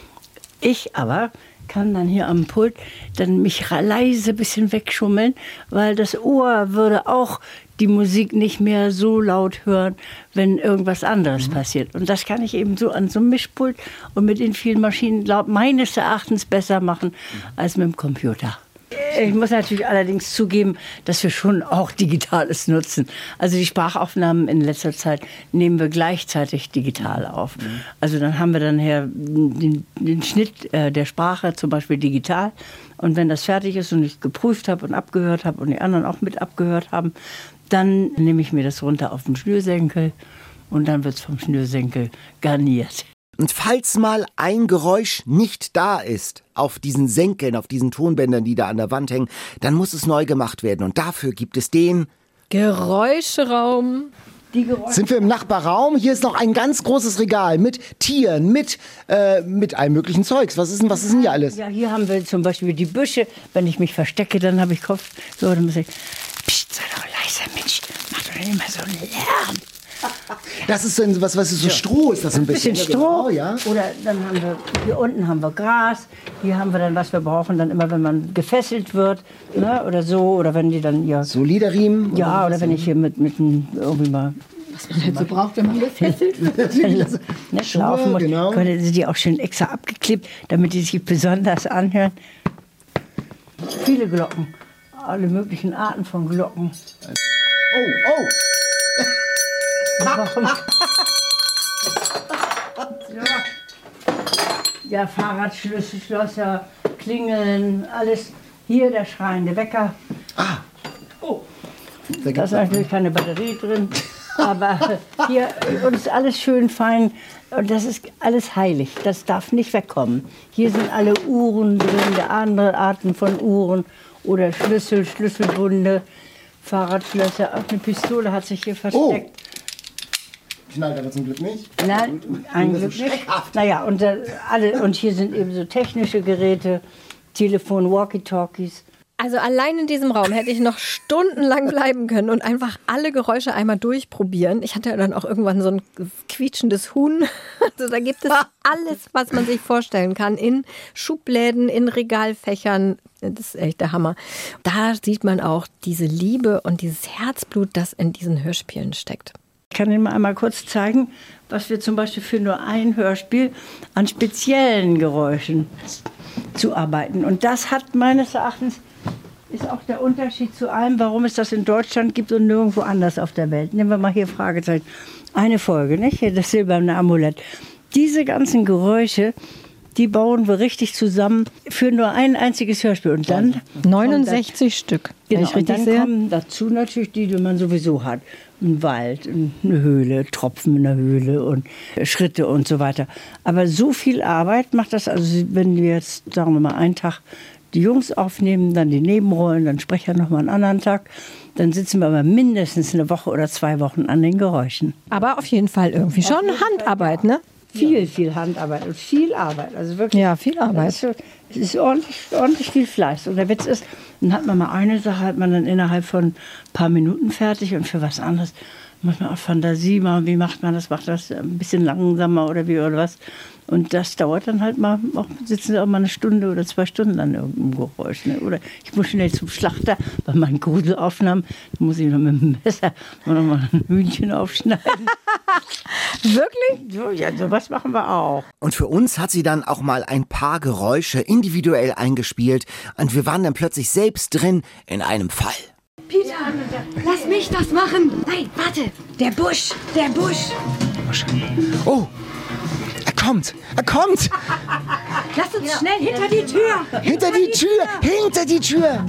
Speaker 11: Ich aber kann dann hier am Pult dann mich leise ein bisschen wegschummeln, weil das Ohr würde auch die Musik nicht mehr so laut hören, wenn irgendwas anderes mhm. passiert. Und das kann ich eben so an so einem Mischpult und mit den vielen Maschinen glaub, meines Erachtens besser machen mhm. als mit dem Computer. Ich muss natürlich allerdings zugeben, dass wir schon auch Digitales nutzen. Also die Sprachaufnahmen in letzter Zeit nehmen wir gleichzeitig digital auf. Mhm. Also dann haben wir dann her den, den Schnitt äh, der Sprache zum Beispiel digital. Und wenn das fertig ist und ich geprüft habe und abgehört habe und die anderen auch mit abgehört haben, dann nehme ich mir das runter auf den Schnürsenkel und dann wird es vom Schnürsenkel garniert.
Speaker 2: Und falls mal ein Geräusch nicht da ist, auf diesen Senkeln, auf diesen Tonbändern, die da an der Wand hängen, dann muss es neu gemacht werden. Und dafür gibt es den
Speaker 1: Geräuscheraum.
Speaker 11: Die Geräusche.
Speaker 2: Sind wir im Nachbarraum? Hier ist noch ein ganz großes Regal mit Tieren, mit, äh, mit allem möglichen Zeugs. Was ist denn, was ist denn hier alles?
Speaker 11: Ja, hier haben wir zum Beispiel die Büsche. Wenn ich mich verstecke, dann habe ich Kopf. So, dann muss ich, psst, sei doch leiser, Mensch, mach doch nicht immer so einen Lärm.
Speaker 2: Das ist so ein, was, was ist so Stroh, ist das ein bisschen?
Speaker 11: Ein bisschen Stroh,
Speaker 2: genau, ja.
Speaker 11: Oder dann haben wir, hier unten haben wir Gras, hier haben wir dann, was wir brauchen, dann immer, wenn man gefesselt wird, ne, oder so, oder wenn die dann, ja.
Speaker 2: Soliderriemen?
Speaker 11: Ja, oder, oder wenn ich hier mit, mit einem, irgendwie mal,
Speaker 1: was man halt so braucht, wenn man gefesselt wird.
Speaker 11: ne, laufen muss, genau. Können sie die auch schön extra abgeklebt, damit die sich besonders anhören. Viele Glocken, alle möglichen Arten von Glocken.
Speaker 2: Oh, oh!
Speaker 11: Warum? Ja, Fahrradschlüssel, Schlosser, Klingeln, alles. Hier der schreiende Wecker.
Speaker 2: Ah.
Speaker 11: Oh. Da ist natürlich keine Batterie drin. Aber hier, und ist alles schön fein. Und das ist alles heilig. Das darf nicht wegkommen. Hier sind alle Uhren drin, der andere Arten von Uhren. Oder Schlüssel, Schlüsselbunde, Fahrradschlösser. Auch eine Pistole hat sich hier versteckt.
Speaker 2: Oh. Knallt aber zum Glück nicht.
Speaker 11: Nein, ein Glück nicht. Naja, und, äh, alle, und hier sind eben so technische Geräte, Telefon, Walkie-Talkies.
Speaker 1: Also allein in diesem Raum hätte ich noch stundenlang bleiben können und einfach alle Geräusche einmal durchprobieren. Ich hatte ja dann auch irgendwann so ein quietschendes Huhn. Also da gibt es alles, was man sich vorstellen kann, in Schubläden, in Regalfächern. Das ist echt der Hammer. Da sieht man auch diese Liebe und dieses Herzblut, das in diesen Hörspielen steckt.
Speaker 11: Ich kann Ihnen mal einmal kurz zeigen, was wir zum Beispiel für nur ein Hörspiel an speziellen Geräuschen zu arbeiten. Und das hat meines Erachtens ist auch der Unterschied zu allem, warum es das in Deutschland gibt und nirgendwo anders auf der Welt. Nehmen wir mal hier Fragezeichen. Eine Folge, nicht? Hier das silberne Amulett. Diese ganzen Geräusche, die bauen wir richtig zusammen für nur ein einziges Hörspiel. Und dann
Speaker 1: neunundsechzig Stück.
Speaker 11: Genau, und dann sehe. kommen dazu natürlich die, die man sowieso hat. Ein Wald, eine Höhle, Tropfen in der Höhle und Schritte und so weiter. Aber so viel Arbeit macht das, also wenn wir jetzt, sagen wir mal, einen Tag die Jungs aufnehmen, dann die Nebenrollen, dann Sprecher noch mal einen anderen Tag. Dann sitzen wir aber mindestens eine Woche oder zwei Wochen an den Geräuschen.
Speaker 1: Aber auf jeden Fall irgendwie schon Handarbeit, ne?
Speaker 11: Viel, viel Handarbeit und viel Arbeit. Also wirklich.
Speaker 1: Ja, viel Arbeit.
Speaker 11: Es ist, es ist ordentlich, ordentlich viel Fleiß. Und der Witz ist, dann hat man mal eine Sache, hat man dann innerhalb von ein paar Minuten fertig und für was anderes muss man auch Fantasie machen. Wie macht man das? Macht das ein bisschen langsamer oder wie oder was? Und das dauert dann halt mal, auch, sitzen sie auch mal eine Stunde oder zwei Stunden an irgendeinem Geräusch. Ne? Oder ich muss schnell zum Schlachter bei meinen Gruselaufnahmen, da muss ich noch mit dem Messer noch mal ein Hühnchen aufschneiden.
Speaker 1: Wirklich?
Speaker 11: So, ja, sowas machen wir auch.
Speaker 2: Und für uns hat sie dann auch mal ein paar Geräusche individuell eingespielt und wir waren dann plötzlich selbst drin in einem Fall.
Speaker 9: Peter, lass mich das machen. Nein, warte. Der Busch, der Busch.
Speaker 2: Oh, er kommt, er kommt.
Speaker 9: Lass uns schnell hinter die Tür.
Speaker 2: Hinter die Tür, hinter die Tür.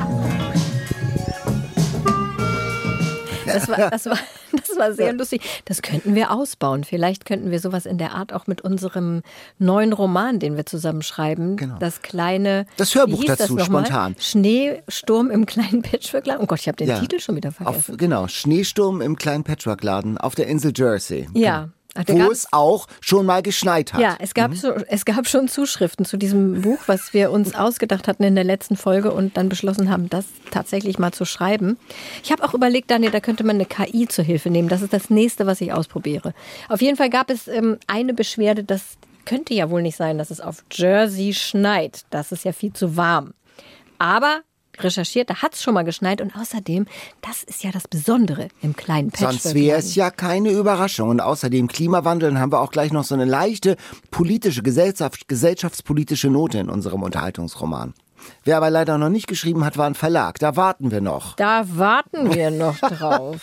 Speaker 1: Das war, das war, das war sehr lustig. Das könnten wir ausbauen. Vielleicht könnten wir sowas in der Art auch mit unserem neuen Roman, den wir zusammen schreiben.
Speaker 2: Genau.
Speaker 1: Das kleine...
Speaker 2: Das Hörbuch dazu, spontan.
Speaker 1: Schneesturm im kleinen Patchworkladen. Oh Gott, ich habe den
Speaker 2: ja.
Speaker 1: Titel schon wieder vergessen.
Speaker 2: Auf, genau, Schneesturm im kleinen Patchworkladen auf der Insel Jersey.
Speaker 1: Ja.
Speaker 2: Genau. Ach, wo es auch schon mal geschneit hat.
Speaker 1: Ja, es gab, mhm. so, es gab schon Zuschriften zu diesem Buch, was wir uns ausgedacht hatten in der letzten Folge und dann beschlossen haben, das tatsächlich mal zu schreiben. Ich habe auch überlegt, Daniel, da könnte man eine K I zur Hilfe nehmen. Das ist das Nächste, was ich ausprobiere. Auf jeden Fall gab es ähm, eine Beschwerde, das könnte ja wohl nicht sein, dass es auf Jersey schneit. Das ist ja viel zu warm. Aber... recherchiert, da hat es schon mal geschneit und außerdem, das ist ja das Besondere im kleinen Patchwork.
Speaker 2: Sonst wäre es ja keine Überraschung und außerdem Klimawandel, haben wir auch gleich noch so eine leichte politische, Gesellschaft, gesellschaftspolitische Note in unserem Unterhaltungsroman. Wer aber leider noch nicht geschrieben hat, war ein Verlag, da warten wir noch.
Speaker 1: Da warten wir noch drauf.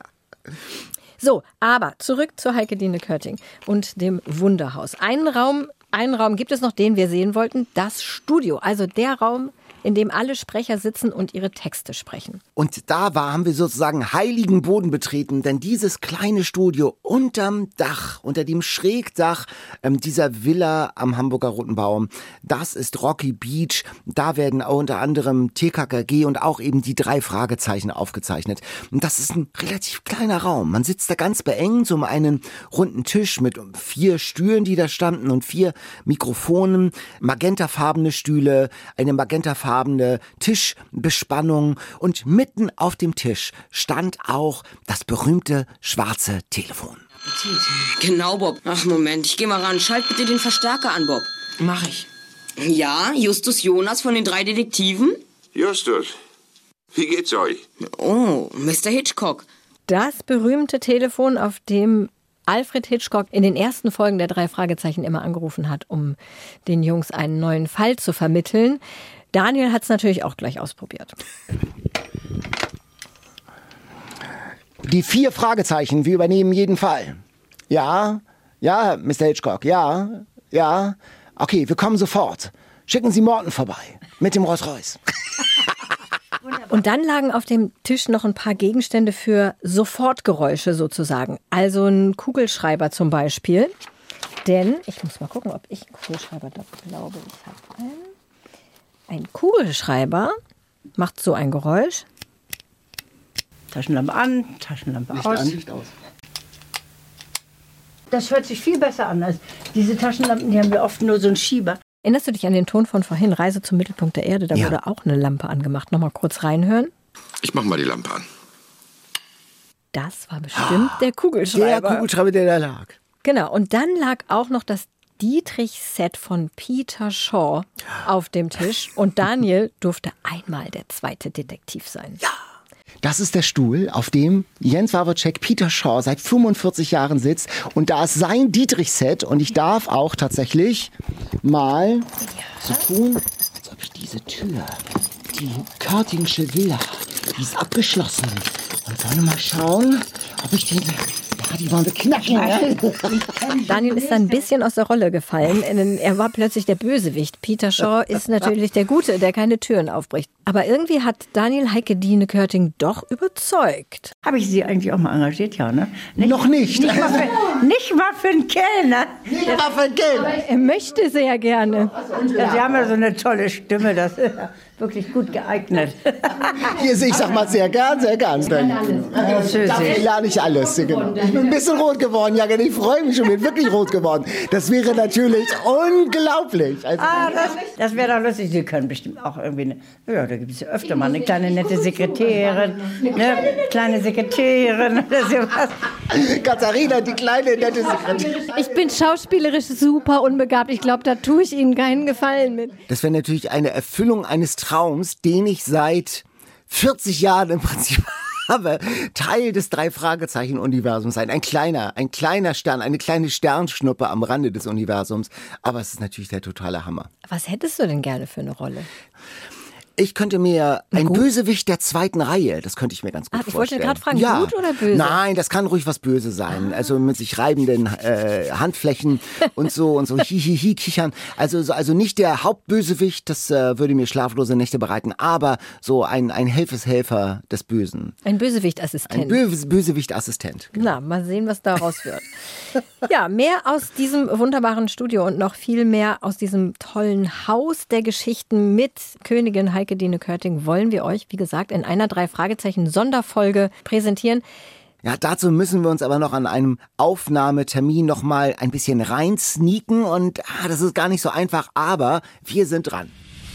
Speaker 1: So, aber zurück zu Heike Dine Körting und dem Wunderhaus. Einen Raum, einen Raum gibt es noch, den wir sehen wollten, das Studio, also der Raum, in dem alle Sprecher sitzen und ihre Texte sprechen.
Speaker 2: Und da war, haben wir sozusagen heiligen Boden betreten, denn dieses kleine Studio unterm Dach, unter dem Schrägdach ähm, dieser Villa am Hamburger Roten Baum, das ist Rocky Beach. Da werden auch unter anderem T K K G und auch eben die drei Fragezeichen aufgezeichnet. Und das ist ein relativ kleiner Raum. Man sitzt da ganz beengt um einen runden Tisch mit vier Stühlen, die da standen und vier Mikrofonen, magentafarbene Stühle, eine magentafarbene Tischbespannung und mitten auf dem Tisch stand auch das berühmte schwarze Telefon.
Speaker 12: Genau, Bob. Ach, Moment, ich geh mal ran. Schalt bitte den Verstärker an, Bob.
Speaker 10: Mach ich.
Speaker 12: Ja, Justus Jonas von den drei Detektiven?
Speaker 13: Justus, wie geht's euch?
Speaker 12: Oh, Mister Hitchcock.
Speaker 1: Das berühmte Telefon, auf dem Alfred Hitchcock in den ersten Folgen der drei Fragezeichen immer angerufen hat, um den Jungs einen neuen Fall zu vermitteln. Daniel hat es natürlich auch gleich ausprobiert.
Speaker 2: Die vier Fragezeichen, wir übernehmen jeden Fall. Ja, ja, Mister Hitchcock, ja, ja. Okay, wir kommen sofort. Schicken Sie Morten vorbei mit dem Rolls-Royce.
Speaker 1: Und dann lagen auf dem Tisch noch ein paar Gegenstände für Sofortgeräusche sozusagen. Also ein Kugelschreiber zum Beispiel. Denn, ich muss mal gucken, ob ich einen Kugelschreiber da glaube. Ich habe einen. Ein Kugelschreiber macht so ein Geräusch.
Speaker 11: Taschenlampe an, Taschenlampe
Speaker 2: Licht
Speaker 11: aus.
Speaker 2: an, Licht aus.
Speaker 11: Das hört sich viel besser an als diese Taschenlampen, die haben wir oft nur so einen Schieber.
Speaker 1: Erinnerst du dich an den Ton von vorhin, Reise zum Mittelpunkt der Erde? Da
Speaker 2: Ja.
Speaker 1: wurde auch eine Lampe angemacht. Nochmal kurz reinhören.
Speaker 4: Ich mach mal die Lampe an.
Speaker 1: Das war bestimmt der Kugelschreiber.
Speaker 2: Der Kugelschreiber, der da lag.
Speaker 1: Genau, und dann lag auch noch das Dietrich-Set von Peter Shaw auf dem Tisch. Und Daniel durfte einmal der zweite Detektiv sein. Ja.
Speaker 2: Das ist der Stuhl, auf dem Jens Wawrcek Peter Shaw seit fünfundvierzig Jahren sitzt. Und da ist sein Dietrich-Set. Und ich darf auch tatsächlich mal so tun, als ob ich diese Tür, die Körtingsche Villa, die ist abgeschlossen. Und wollen wir mal schauen, ob ich den... Ja, die wollen wir knacken. Ja?
Speaker 1: Daniel ist ein bisschen aus der Rolle gefallen. Denn er war plötzlich der Bösewicht. Peter Shaw ist natürlich der Gute, der keine Türen aufbricht. Aber irgendwie hat Daniel Heike-Dine Körting doch überzeugt.
Speaker 11: Habe ich Sie eigentlich auch mal engagiert? Ja, ne? Nicht,
Speaker 2: Noch nicht.
Speaker 11: Nicht mal für, nicht mal für einen Kellner.
Speaker 2: Nicht mal für einen Kellner.
Speaker 1: Er möchte sehr gerne.
Speaker 11: Ja, Sie haben ja so eine tolle Stimme, das ist ja wirklich gut geeignet.
Speaker 2: Hier sehe ich, sag mal, sehr gern, sehr gern.
Speaker 11: Französisch.
Speaker 2: Ja, nicht alles. Genau. Ich bin ein bisschen rot geworden, ja, ich freue mich schon, bin wirklich rot geworden. Das wäre natürlich unglaublich. Also,
Speaker 11: Ah, das, das wäre doch lustig. Sie können bestimmt auch irgendwie, eine, ja, da gibt es ja öfter mal eine kleine nette Sekretärin, ne, kleine Sekretärin oder sowas.
Speaker 2: Katharina, die kleine nette Sekretärin.
Speaker 1: Ich bin schauspielerisch super unbegabt. Ich glaube, da tue ich Ihnen keinen Gefallen mit.
Speaker 2: Das wäre natürlich eine Erfüllung eines Traums, den ich seit vierzig Jahren im Prinzip habe, Teil des Drei-Fragezeichen-Universums sein. Ein kleiner, ein kleiner Stern, eine kleine Sternschnuppe am Rande des Universums. Aber es ist natürlich der totale Hammer.
Speaker 1: Was hättest du denn gerne für eine Rolle?
Speaker 2: Ich könnte mir ein Bösewicht der zweiten Reihe, das könnte ich mir ganz gut
Speaker 1: Ah, ich
Speaker 2: vorstellen.
Speaker 1: wollte gerade fragen,
Speaker 2: ja.
Speaker 1: gut oder böse?
Speaker 2: Nein, das kann ruhig was Böse sein. Also mit sich reibenden äh, Handflächen und so und so hihihi kichern. Also so, also nicht der Hauptbösewicht, das äh, würde mir schlaflose Nächte bereiten, aber so ein ein Helfeshelfer des Bösen.
Speaker 1: Ein Bösewichtassistent.
Speaker 2: Ein Böse, Bösewichtassistent.
Speaker 1: Na, mal sehen, was daraus wird. Ja, mehr aus diesem wunderbaren Studio und noch viel mehr aus diesem tollen Haus der Geschichten mit Königin Heike-Dine Körting wollen wir euch, wie gesagt, in einer Drei-Fragezeichen-Sonderfolge präsentieren.
Speaker 2: Ja, dazu müssen wir uns aber noch an einem Aufnahmetermin noch mal ein bisschen reinsneaken und ah, das ist gar nicht so einfach, aber wir sind dran.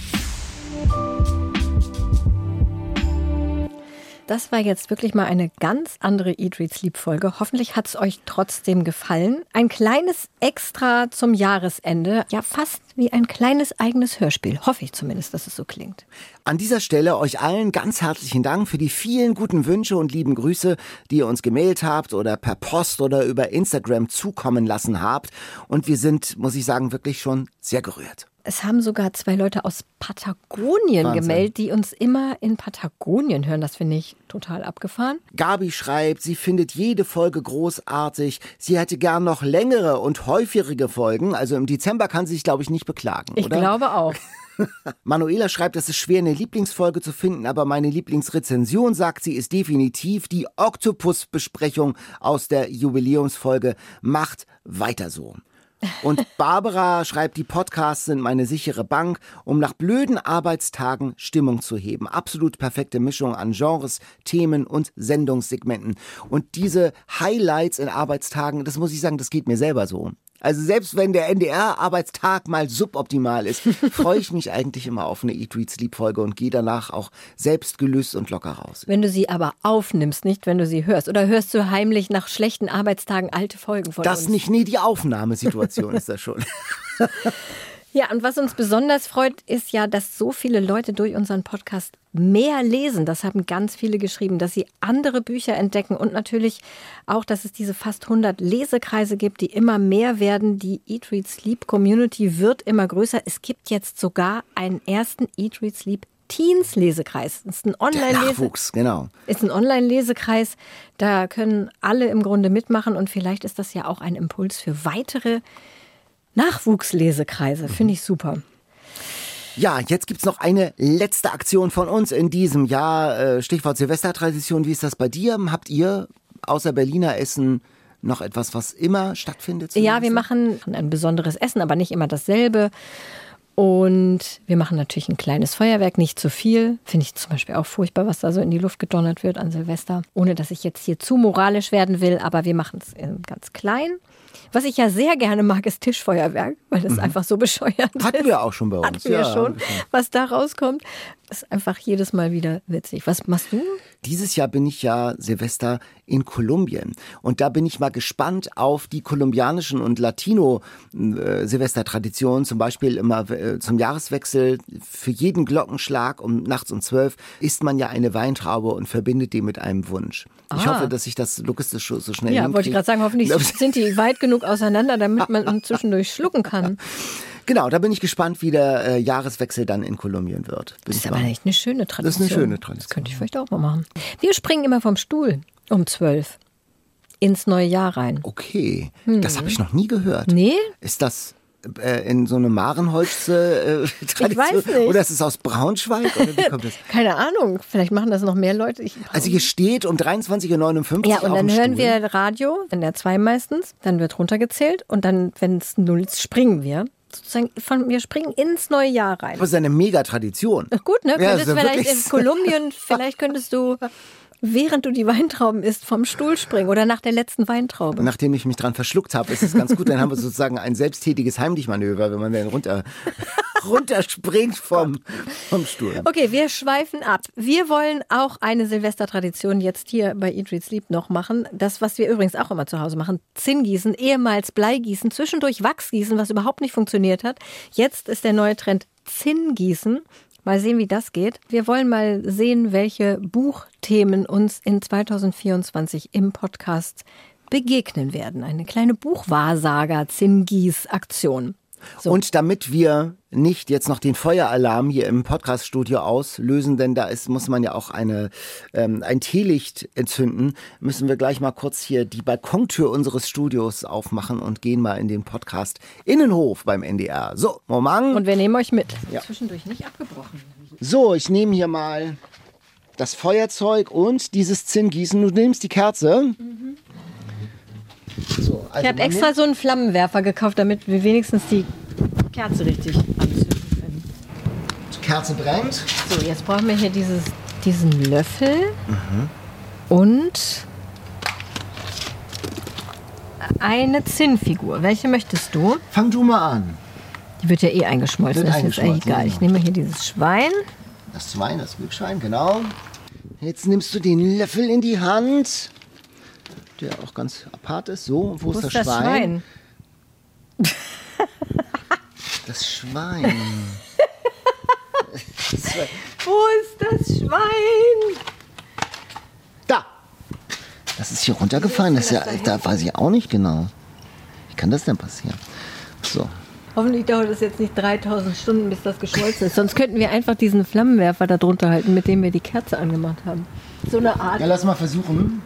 Speaker 1: Das war jetzt wirklich mal eine ganz andere Eat, Read, Sleep Folge. Hoffentlich hat es euch trotzdem gefallen. Ein kleines Extra zum Jahresende. Ja, fast wie ein kleines eigenes Hörspiel. Hoffe ich zumindest, dass es so klingt.
Speaker 2: An dieser Stelle euch allen ganz herzlichen Dank für die vielen guten Wünsche und lieben Grüße, die ihr uns gemailt habt oder per Post oder über Instagram zukommen lassen habt. Und wir sind, muss ich sagen, wirklich schon sehr gerührt.
Speaker 1: Es haben sogar zwei Leute aus Patagonien
Speaker 2: Wahnsinn.
Speaker 1: gemeldet, die uns immer in Patagonien hören. Das finde ich total abgefahren.
Speaker 2: Gabi schreibt, sie findet jede Folge großartig. Sie hätte gern noch längere und häufigere Folgen. Also im Dezember kann sie sich, glaube ich, nicht beklagen,
Speaker 1: Ich
Speaker 2: oder?
Speaker 1: glaube auch.
Speaker 2: Manuela schreibt, es ist schwer, eine Lieblingsfolge zu finden, aber meine Lieblingsrezension, sagt sie, ist definitiv die Oktopus-Besprechung aus der Jubiläumsfolge. Macht weiter so. Und Barbara schreibt, die Podcasts sind meine sichere Bank, um nach blöden Arbeitstagen Stimmung zu heben. Absolut perfekte Mischung an Genres, Themen und Sendungssegmenten. Und diese Highlights in Arbeitstagen, das muss ich sagen, das geht mir selber so. Also selbst wenn der N D R-Arbeitstag mal suboptimal ist, freue ich mich eigentlich immer auf eine Eat, Read, Sleep Folge und gehe danach auch selbst gelöst und locker raus.
Speaker 1: Wenn du sie aber aufnimmst, nicht wenn du sie hörst. Oder hörst du heimlich nach schlechten Arbeitstagen alte Folgen von
Speaker 2: Das
Speaker 1: uns?
Speaker 2: nicht, nee, die Aufnahmesituation ist das schon.
Speaker 1: Ja, und was uns besonders freut, ist ja, dass so viele Leute durch unseren Podcast mehr lesen. Das haben ganz viele geschrieben, dass sie andere Bücher entdecken und natürlich auch, dass es diese fast hundert Lesekreise gibt, die immer mehr werden. Die Eat, Read, Sleep Community wird immer größer. Es gibt jetzt sogar einen ersten Eat, Read, Sleep Teens Lesekreis. Das ist ein Online-Lese-
Speaker 2: Nachwuchs, genau.
Speaker 1: Ist ein Online-Lesekreis. Da können alle im Grunde mitmachen und vielleicht ist das ja auch ein Impuls für weitere Nachwuchslesekreise, finde ich super.
Speaker 2: Ja, jetzt gibt's noch eine letzte Aktion von uns in diesem Jahr. Stichwort Silvestertradition. Wie ist das bei dir? Habt ihr außer Berliner Essen noch etwas, was immer stattfindet?
Speaker 1: Ja, wir machen ein besonderes Essen, aber nicht immer dasselbe. Und wir machen natürlich ein kleines Feuerwerk, nicht zu viel. Finde ich zum Beispiel auch furchtbar, was da so in die Luft gedonnert wird an Silvester. Ohne, dass ich jetzt hier zu moralisch werden will, aber wir machen es ganz klein. Was ich ja sehr gerne mag, ist Tischfeuerwerk, weil das mhm. einfach so bescheuert
Speaker 2: Hatten
Speaker 1: ist.
Speaker 2: Hatten wir auch schon bei uns.
Speaker 1: Hatten wir
Speaker 2: ja,
Speaker 1: schon. Was da rauskommt, ist einfach jedes Mal wieder witzig. Was machst du?
Speaker 2: Dieses Jahr bin ich ja Silvester in Kolumbien. Und da bin ich mal gespannt auf die kolumbianischen und Latino-Silvestertraditionen. Zum Beispiel immer äh, zum Jahreswechsel für jeden Glockenschlag um nachts um zwölf isst man ja eine Weintraube und verbindet die mit einem Wunsch. Ah. Ich hoffe, dass ich das logistisch so schnell
Speaker 1: ja,
Speaker 2: hinkriege.
Speaker 1: Ja, wollte ich gerade sagen, hoffentlich sind die weit genug auseinander, damit man zwischendurch schlucken kann.
Speaker 2: Genau, da bin ich gespannt, wie der äh, Jahreswechsel dann in Kolumbien wird. Bin
Speaker 1: das ist aber echt eine schöne Tradition.
Speaker 2: Das ist eine schöne Tradition.
Speaker 1: Das könnte ich vielleicht auch mal machen. Wir springen immer vom Stuhl um zwölf ins neue Jahr rein.
Speaker 2: Okay, hm. das habe ich noch nie gehört.
Speaker 1: Nee?
Speaker 2: Ist das äh, in so eine Mahrenholz-Tradition?
Speaker 1: Ich weiß nicht.
Speaker 2: Oder ist es aus Braunschweig? Oder wie kommt das?
Speaker 1: Keine Ahnung, vielleicht machen das noch mehr Leute. Ich
Speaker 2: also hier steht um dreiundzwanzig Uhr neunundfünfzig
Speaker 1: ja, und
Speaker 2: auf
Speaker 1: dann
Speaker 2: dem
Speaker 1: hören
Speaker 2: Stuhl.
Speaker 1: wir Radio, in der zwei meistens, dann wird runtergezählt und dann, wenn es null ist, springen wir. Sozusagen von, wir springen ins neue Jahr rein.
Speaker 2: Das ist eine Mega-Tradition.
Speaker 1: Gut, ne?
Speaker 2: Ja,
Speaker 1: Könntest
Speaker 2: also
Speaker 1: vielleicht in Kolumbien, vielleicht könntest du, während du die Weintrauben isst, vom Stuhl springen oder nach der letzten Weintraube.
Speaker 2: Nachdem ich mich dran verschluckt habe, ist es ganz gut. Dann haben wir sozusagen ein selbsttätiges Heimlichmanöver, wenn man dann runter, runterspringt vom, vom Stuhl.
Speaker 1: Okay, wir schweifen ab. Wir wollen auch eine Silvestertradition jetzt hier bei Eat, Read, Sleep noch machen. Das, was wir übrigens auch immer zu Hause machen. Zinngießen, ehemals Bleigießen, zwischendurch Wachsgießen, was überhaupt nicht funktioniert hat. Jetzt ist der neue Trend Zinngießen. Mal sehen, wie das geht. Wir wollen mal sehen, welche Buchthemen uns in zweitausendvierundzwanzig im Podcast begegnen werden. Eine kleine Buchwahrsager-Zinngieß-Aktion. So.
Speaker 2: Und damit wir nicht jetzt noch den Feueralarm hier im Podcaststudio auslösen, denn da ist, muss man ja auch eine, ähm, ein Teelicht entzünden, müssen wir gleich mal kurz hier die Balkontür unseres Studios aufmachen und gehen mal in den Podcast Innenhof beim N D R. So, Moment.
Speaker 1: Und wir nehmen euch mit.
Speaker 2: Ja.
Speaker 1: Zwischendurch nicht abgebrochen.
Speaker 2: So, ich nehme hier mal das Feuerzeug und dieses Zinngießen. Du nimmst die Kerze. Mhm. So, also
Speaker 1: ich habe extra nimmt... so einen Flammenwerfer gekauft, damit wir wenigstens die Kerze richtig anzünden können.
Speaker 2: Die Kerze brennt.
Speaker 1: So, jetzt brauchen wir hier dieses, diesen Löffel mhm. und eine Zinnfigur. Welche möchtest du?
Speaker 2: Fang du mal an.
Speaker 1: Die wird ja eh eingeschmolzen. Das ist jetzt eigentlich egal. Ich nehme hier dieses Schwein.
Speaker 2: Das Schwein, das Wildschwein, genau. Jetzt nimmst du den Löffel in die Hand. Der auch ganz apart ist. So, wo, wo ist das, das Schwein? Schwein? Das Schwein.
Speaker 1: Das Schwein. Wo ist das Schwein?
Speaker 2: Da. Das ist hier runtergefallen. Das ist ja, da weiß ich auch nicht genau. Wie kann das denn passieren? So.
Speaker 1: Hoffentlich dauert es jetzt nicht dreitausend Stunden, bis das geschmolzen ist. Sonst könnten wir einfach diesen Flammenwerfer da drunter halten, mit dem wir die Kerze angemacht haben. So eine Art.
Speaker 2: Ja, lass mal versuchen.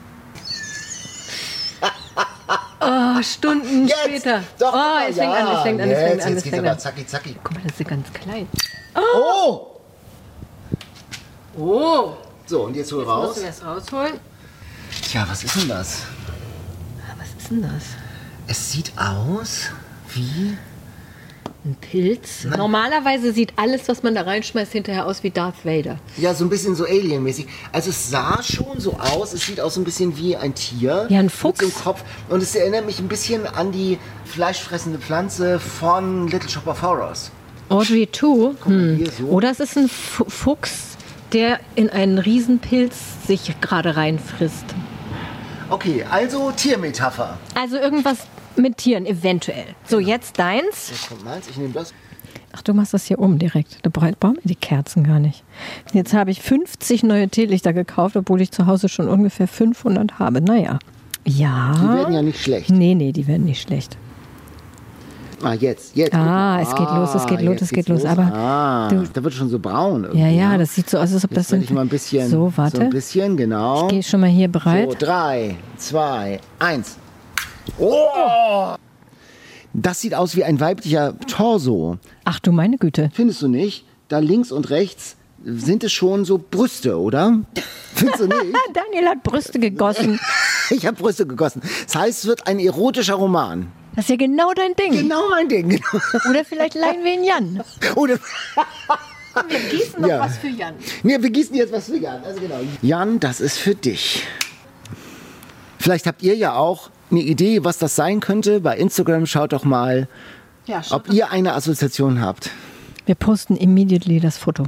Speaker 1: Oh, Stunden
Speaker 2: jetzt.
Speaker 1: Später.
Speaker 2: Doch,
Speaker 1: oh, es fängt
Speaker 2: ja.
Speaker 1: an, es fängt an, es
Speaker 2: jetzt,
Speaker 1: fängt an.
Speaker 2: Jetzt
Speaker 1: es
Speaker 2: geht's
Speaker 1: fängt
Speaker 2: aber zacki, zacki.
Speaker 1: Guck mal, das ist ja ganz klein.
Speaker 2: Oh!
Speaker 1: Oh! oh.
Speaker 2: So, und jetzt hol
Speaker 1: jetzt
Speaker 2: raus.
Speaker 1: Musst du das rausholen?
Speaker 2: Tja, was ist denn das?
Speaker 1: Was ist denn das?
Speaker 2: Es sieht aus wie...
Speaker 1: Ein Pilz. Nein. Normalerweise sieht alles, was man da reinschmeißt, hinterher aus wie Darth Vader.
Speaker 2: Ja, so ein bisschen so Alien-mäßig. Also es sah schon so aus, es sieht auch so ein bisschen wie ein Tier.
Speaker 1: Ja, ein Fuchs.
Speaker 2: Mit so einem Kopf. Und es erinnert mich ein bisschen an die fleischfressende Pflanze von Little Shop of Horrors.
Speaker 1: Audrey two. Hm.
Speaker 2: So.
Speaker 1: Oder es ist ein F- Fuchs, der in einen Riesenpilz sich gerade reinfrisst.
Speaker 2: Okay, also Tiermetapher.
Speaker 1: Also irgendwas mit Tieren, eventuell. So, jetzt deins.
Speaker 2: Jetzt kommt meins, ich nehme das.
Speaker 1: Ach, du machst das hier um direkt. Da brauchen wir die Kerzen gar nicht. Jetzt habe ich fünfzig neue Teelichter gekauft, obwohl ich zu Hause schon ungefähr fünfhundert habe. Naja. Ja.
Speaker 2: Die werden ja nicht schlecht.
Speaker 1: Nee, nee, die werden nicht schlecht.
Speaker 2: Ah, jetzt, jetzt.
Speaker 1: Ah, es geht los, es geht los, es geht los. los. Aber
Speaker 2: ah,
Speaker 1: du,
Speaker 2: da wird schon so braun irgendwie.
Speaker 1: Ja, ja, das sieht so aus, als ob
Speaker 2: jetzt
Speaker 1: das sind.
Speaker 2: Ich mal ein bisschen,
Speaker 1: so, warte.
Speaker 2: So ein bisschen, genau.
Speaker 1: Ich gehe schon mal hier bereit.
Speaker 2: So, drei, zwei, eins. Oh! Das sieht aus wie ein weiblicher Torso.
Speaker 1: Ach du meine Güte.
Speaker 2: Findest du nicht? Da links und rechts sind es schon so Brüste, oder? Findest du nicht?
Speaker 1: Daniel hat Brüste gegossen.
Speaker 2: Ich habe Brüste gegossen. Das heißt, es wird ein erotischer Roman.
Speaker 1: Das ist ja genau dein Ding.
Speaker 2: Genau mein Ding. Genau.
Speaker 1: Oder vielleicht leihen wir ihn Jan.
Speaker 2: Oder
Speaker 1: wir gießen noch
Speaker 2: ja.
Speaker 1: was für Jan.
Speaker 2: Nee, wir gießen jetzt was für Jan. Also genau. Jan, das ist für dich. Vielleicht habt ihr ja auch eine Idee, was das sein könnte. Bei Instagram schaut doch mal, ja, schaut ob doch. ihr eine Assoziation habt.
Speaker 1: Wir posten immediately das Foto.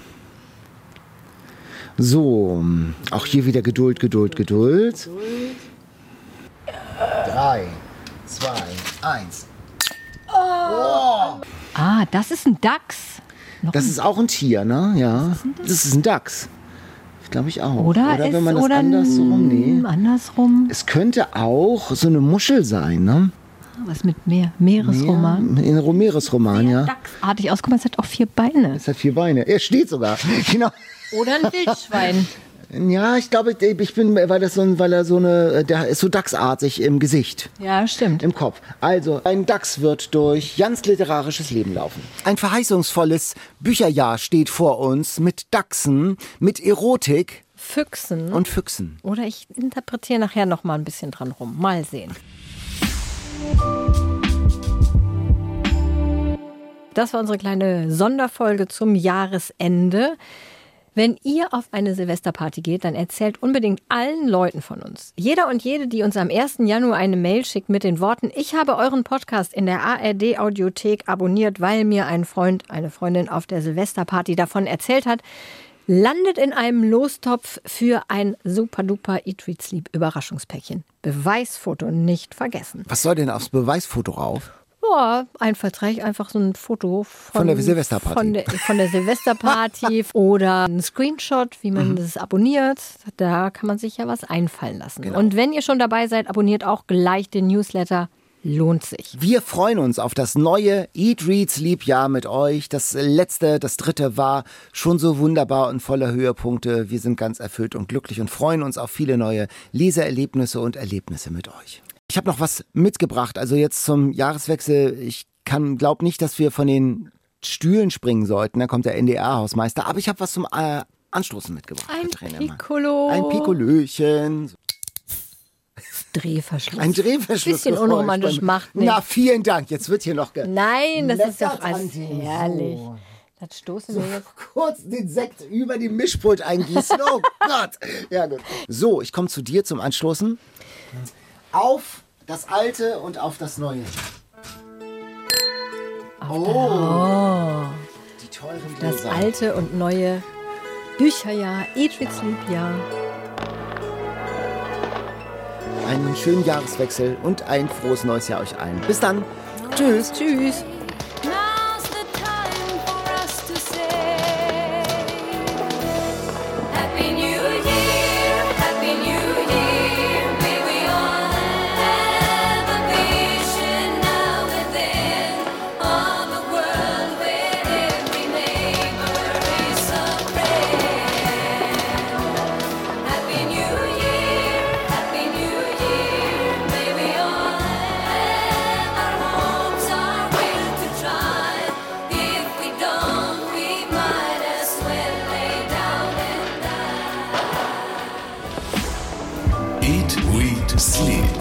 Speaker 2: So, auch hier wieder Geduld, Geduld, Geduld. Drei, zwei, eins.
Speaker 1: Oh. Ah, das ist ein Dachs. Noch
Speaker 2: das
Speaker 1: ein
Speaker 2: ist auch ein Tier, ne? Ja. Das ist ein Dachs. Glaube ich auch.
Speaker 1: Oder,
Speaker 2: oder
Speaker 1: ist,
Speaker 2: wenn man das
Speaker 1: oder
Speaker 2: andersrum, nee.
Speaker 1: andersrum.
Speaker 2: Es könnte auch so eine Muschel sein, ne?
Speaker 1: Was mit Meer? Meeresroman?
Speaker 2: Meer, ein Meeresroman, ja.
Speaker 1: Dachsartig aus. Guck mal, es hat auch vier Beine.
Speaker 2: Es hat vier Beine. Er steht sogar. Genau.
Speaker 1: Oder ein Wildschwein.
Speaker 2: Ja, ich glaube, ich bin, weil das so, weil er so eine, der ist so dachsartig im Gesicht.
Speaker 1: Ja, stimmt.
Speaker 2: Im Kopf. Also, ein Dachs wird durch Jans literarisches Leben laufen. Ein verheißungsvolles Bücherjahr steht vor uns mit Dachsen, mit Erotik.
Speaker 1: Füchsen.
Speaker 2: Und Füchsen.
Speaker 1: Oder ich interpretiere nachher noch mal ein bisschen dran rum. Mal sehen. Das war unsere kleine Sonderfolge zum Jahresende. Wenn ihr auf eine Silvesterparty geht, dann erzählt unbedingt allen Leuten von uns. Jeder und jede, die uns am ersten Januar eine Mail schickt mit den Worten, ich habe euren Podcast in der A R D-Audiothek abonniert, weil mir ein Freund, eine Freundin auf der Silvesterparty davon erzählt hat, landet in einem Lostopf für ein super-duper Eat, Read, Sleep Überraschungspäckchen. Beweisfoto nicht vergessen.
Speaker 2: Was soll denn aufs Beweisfoto rauf?
Speaker 1: Ja, einfallsreich, einfach so ein Foto von,
Speaker 2: von der Silvesterparty.
Speaker 1: Von der, von der Silvesterparty oder ein Screenshot, wie man mhm. das abonniert. Da kann man sich ja was einfallen lassen. Genau. Und wenn ihr schon dabei seid, abonniert auch gleich den Newsletter. Lohnt sich.
Speaker 2: Wir freuen uns auf das neue Eat, Read, Sleep Jahr mit euch. Das letzte, das dritte war schon so wunderbar und voller Höhepunkte. Wir sind ganz erfüllt und glücklich und freuen uns auf viele neue Leseerlebnisse und Erlebnisse mit euch. Ich habe noch was mitgebracht, also jetzt zum Jahreswechsel. Ich kann, glaube nicht, dass wir von den Stühlen springen sollten. Da kommt der N D R-Hausmeister. Aber ich habe was zum äh, Anstoßen mitgebracht.
Speaker 1: Ein Piccolo.
Speaker 2: Ein Pikolöchen.
Speaker 1: Drehverschluss.
Speaker 2: Ein Drehverschluss.
Speaker 1: Bisschen unromantisch, macht nichts.
Speaker 2: Na, vielen Dank. Jetzt wird hier noch ge...
Speaker 1: Nein, das ist doch alles herrlich. So. Das stoßen wir jetzt.
Speaker 2: Kurz den Sekt über die Mischpult eingießen. Oh Gott. Ja, gut. So, ich komme zu dir zum Anstoßen. Auf das Alte und auf das Neue.
Speaker 1: Oh. oh.
Speaker 2: Die teuren
Speaker 1: Das
Speaker 2: Gläser.
Speaker 1: Alte und Neue Bücherjahr, Eat, Read, Sleep Jahr.
Speaker 2: Einen schönen Jahreswechsel und ein frohes neues Jahr euch allen. Bis dann. Tschüss.
Speaker 1: Tschüss.
Speaker 14: Eat, Read, Sleep.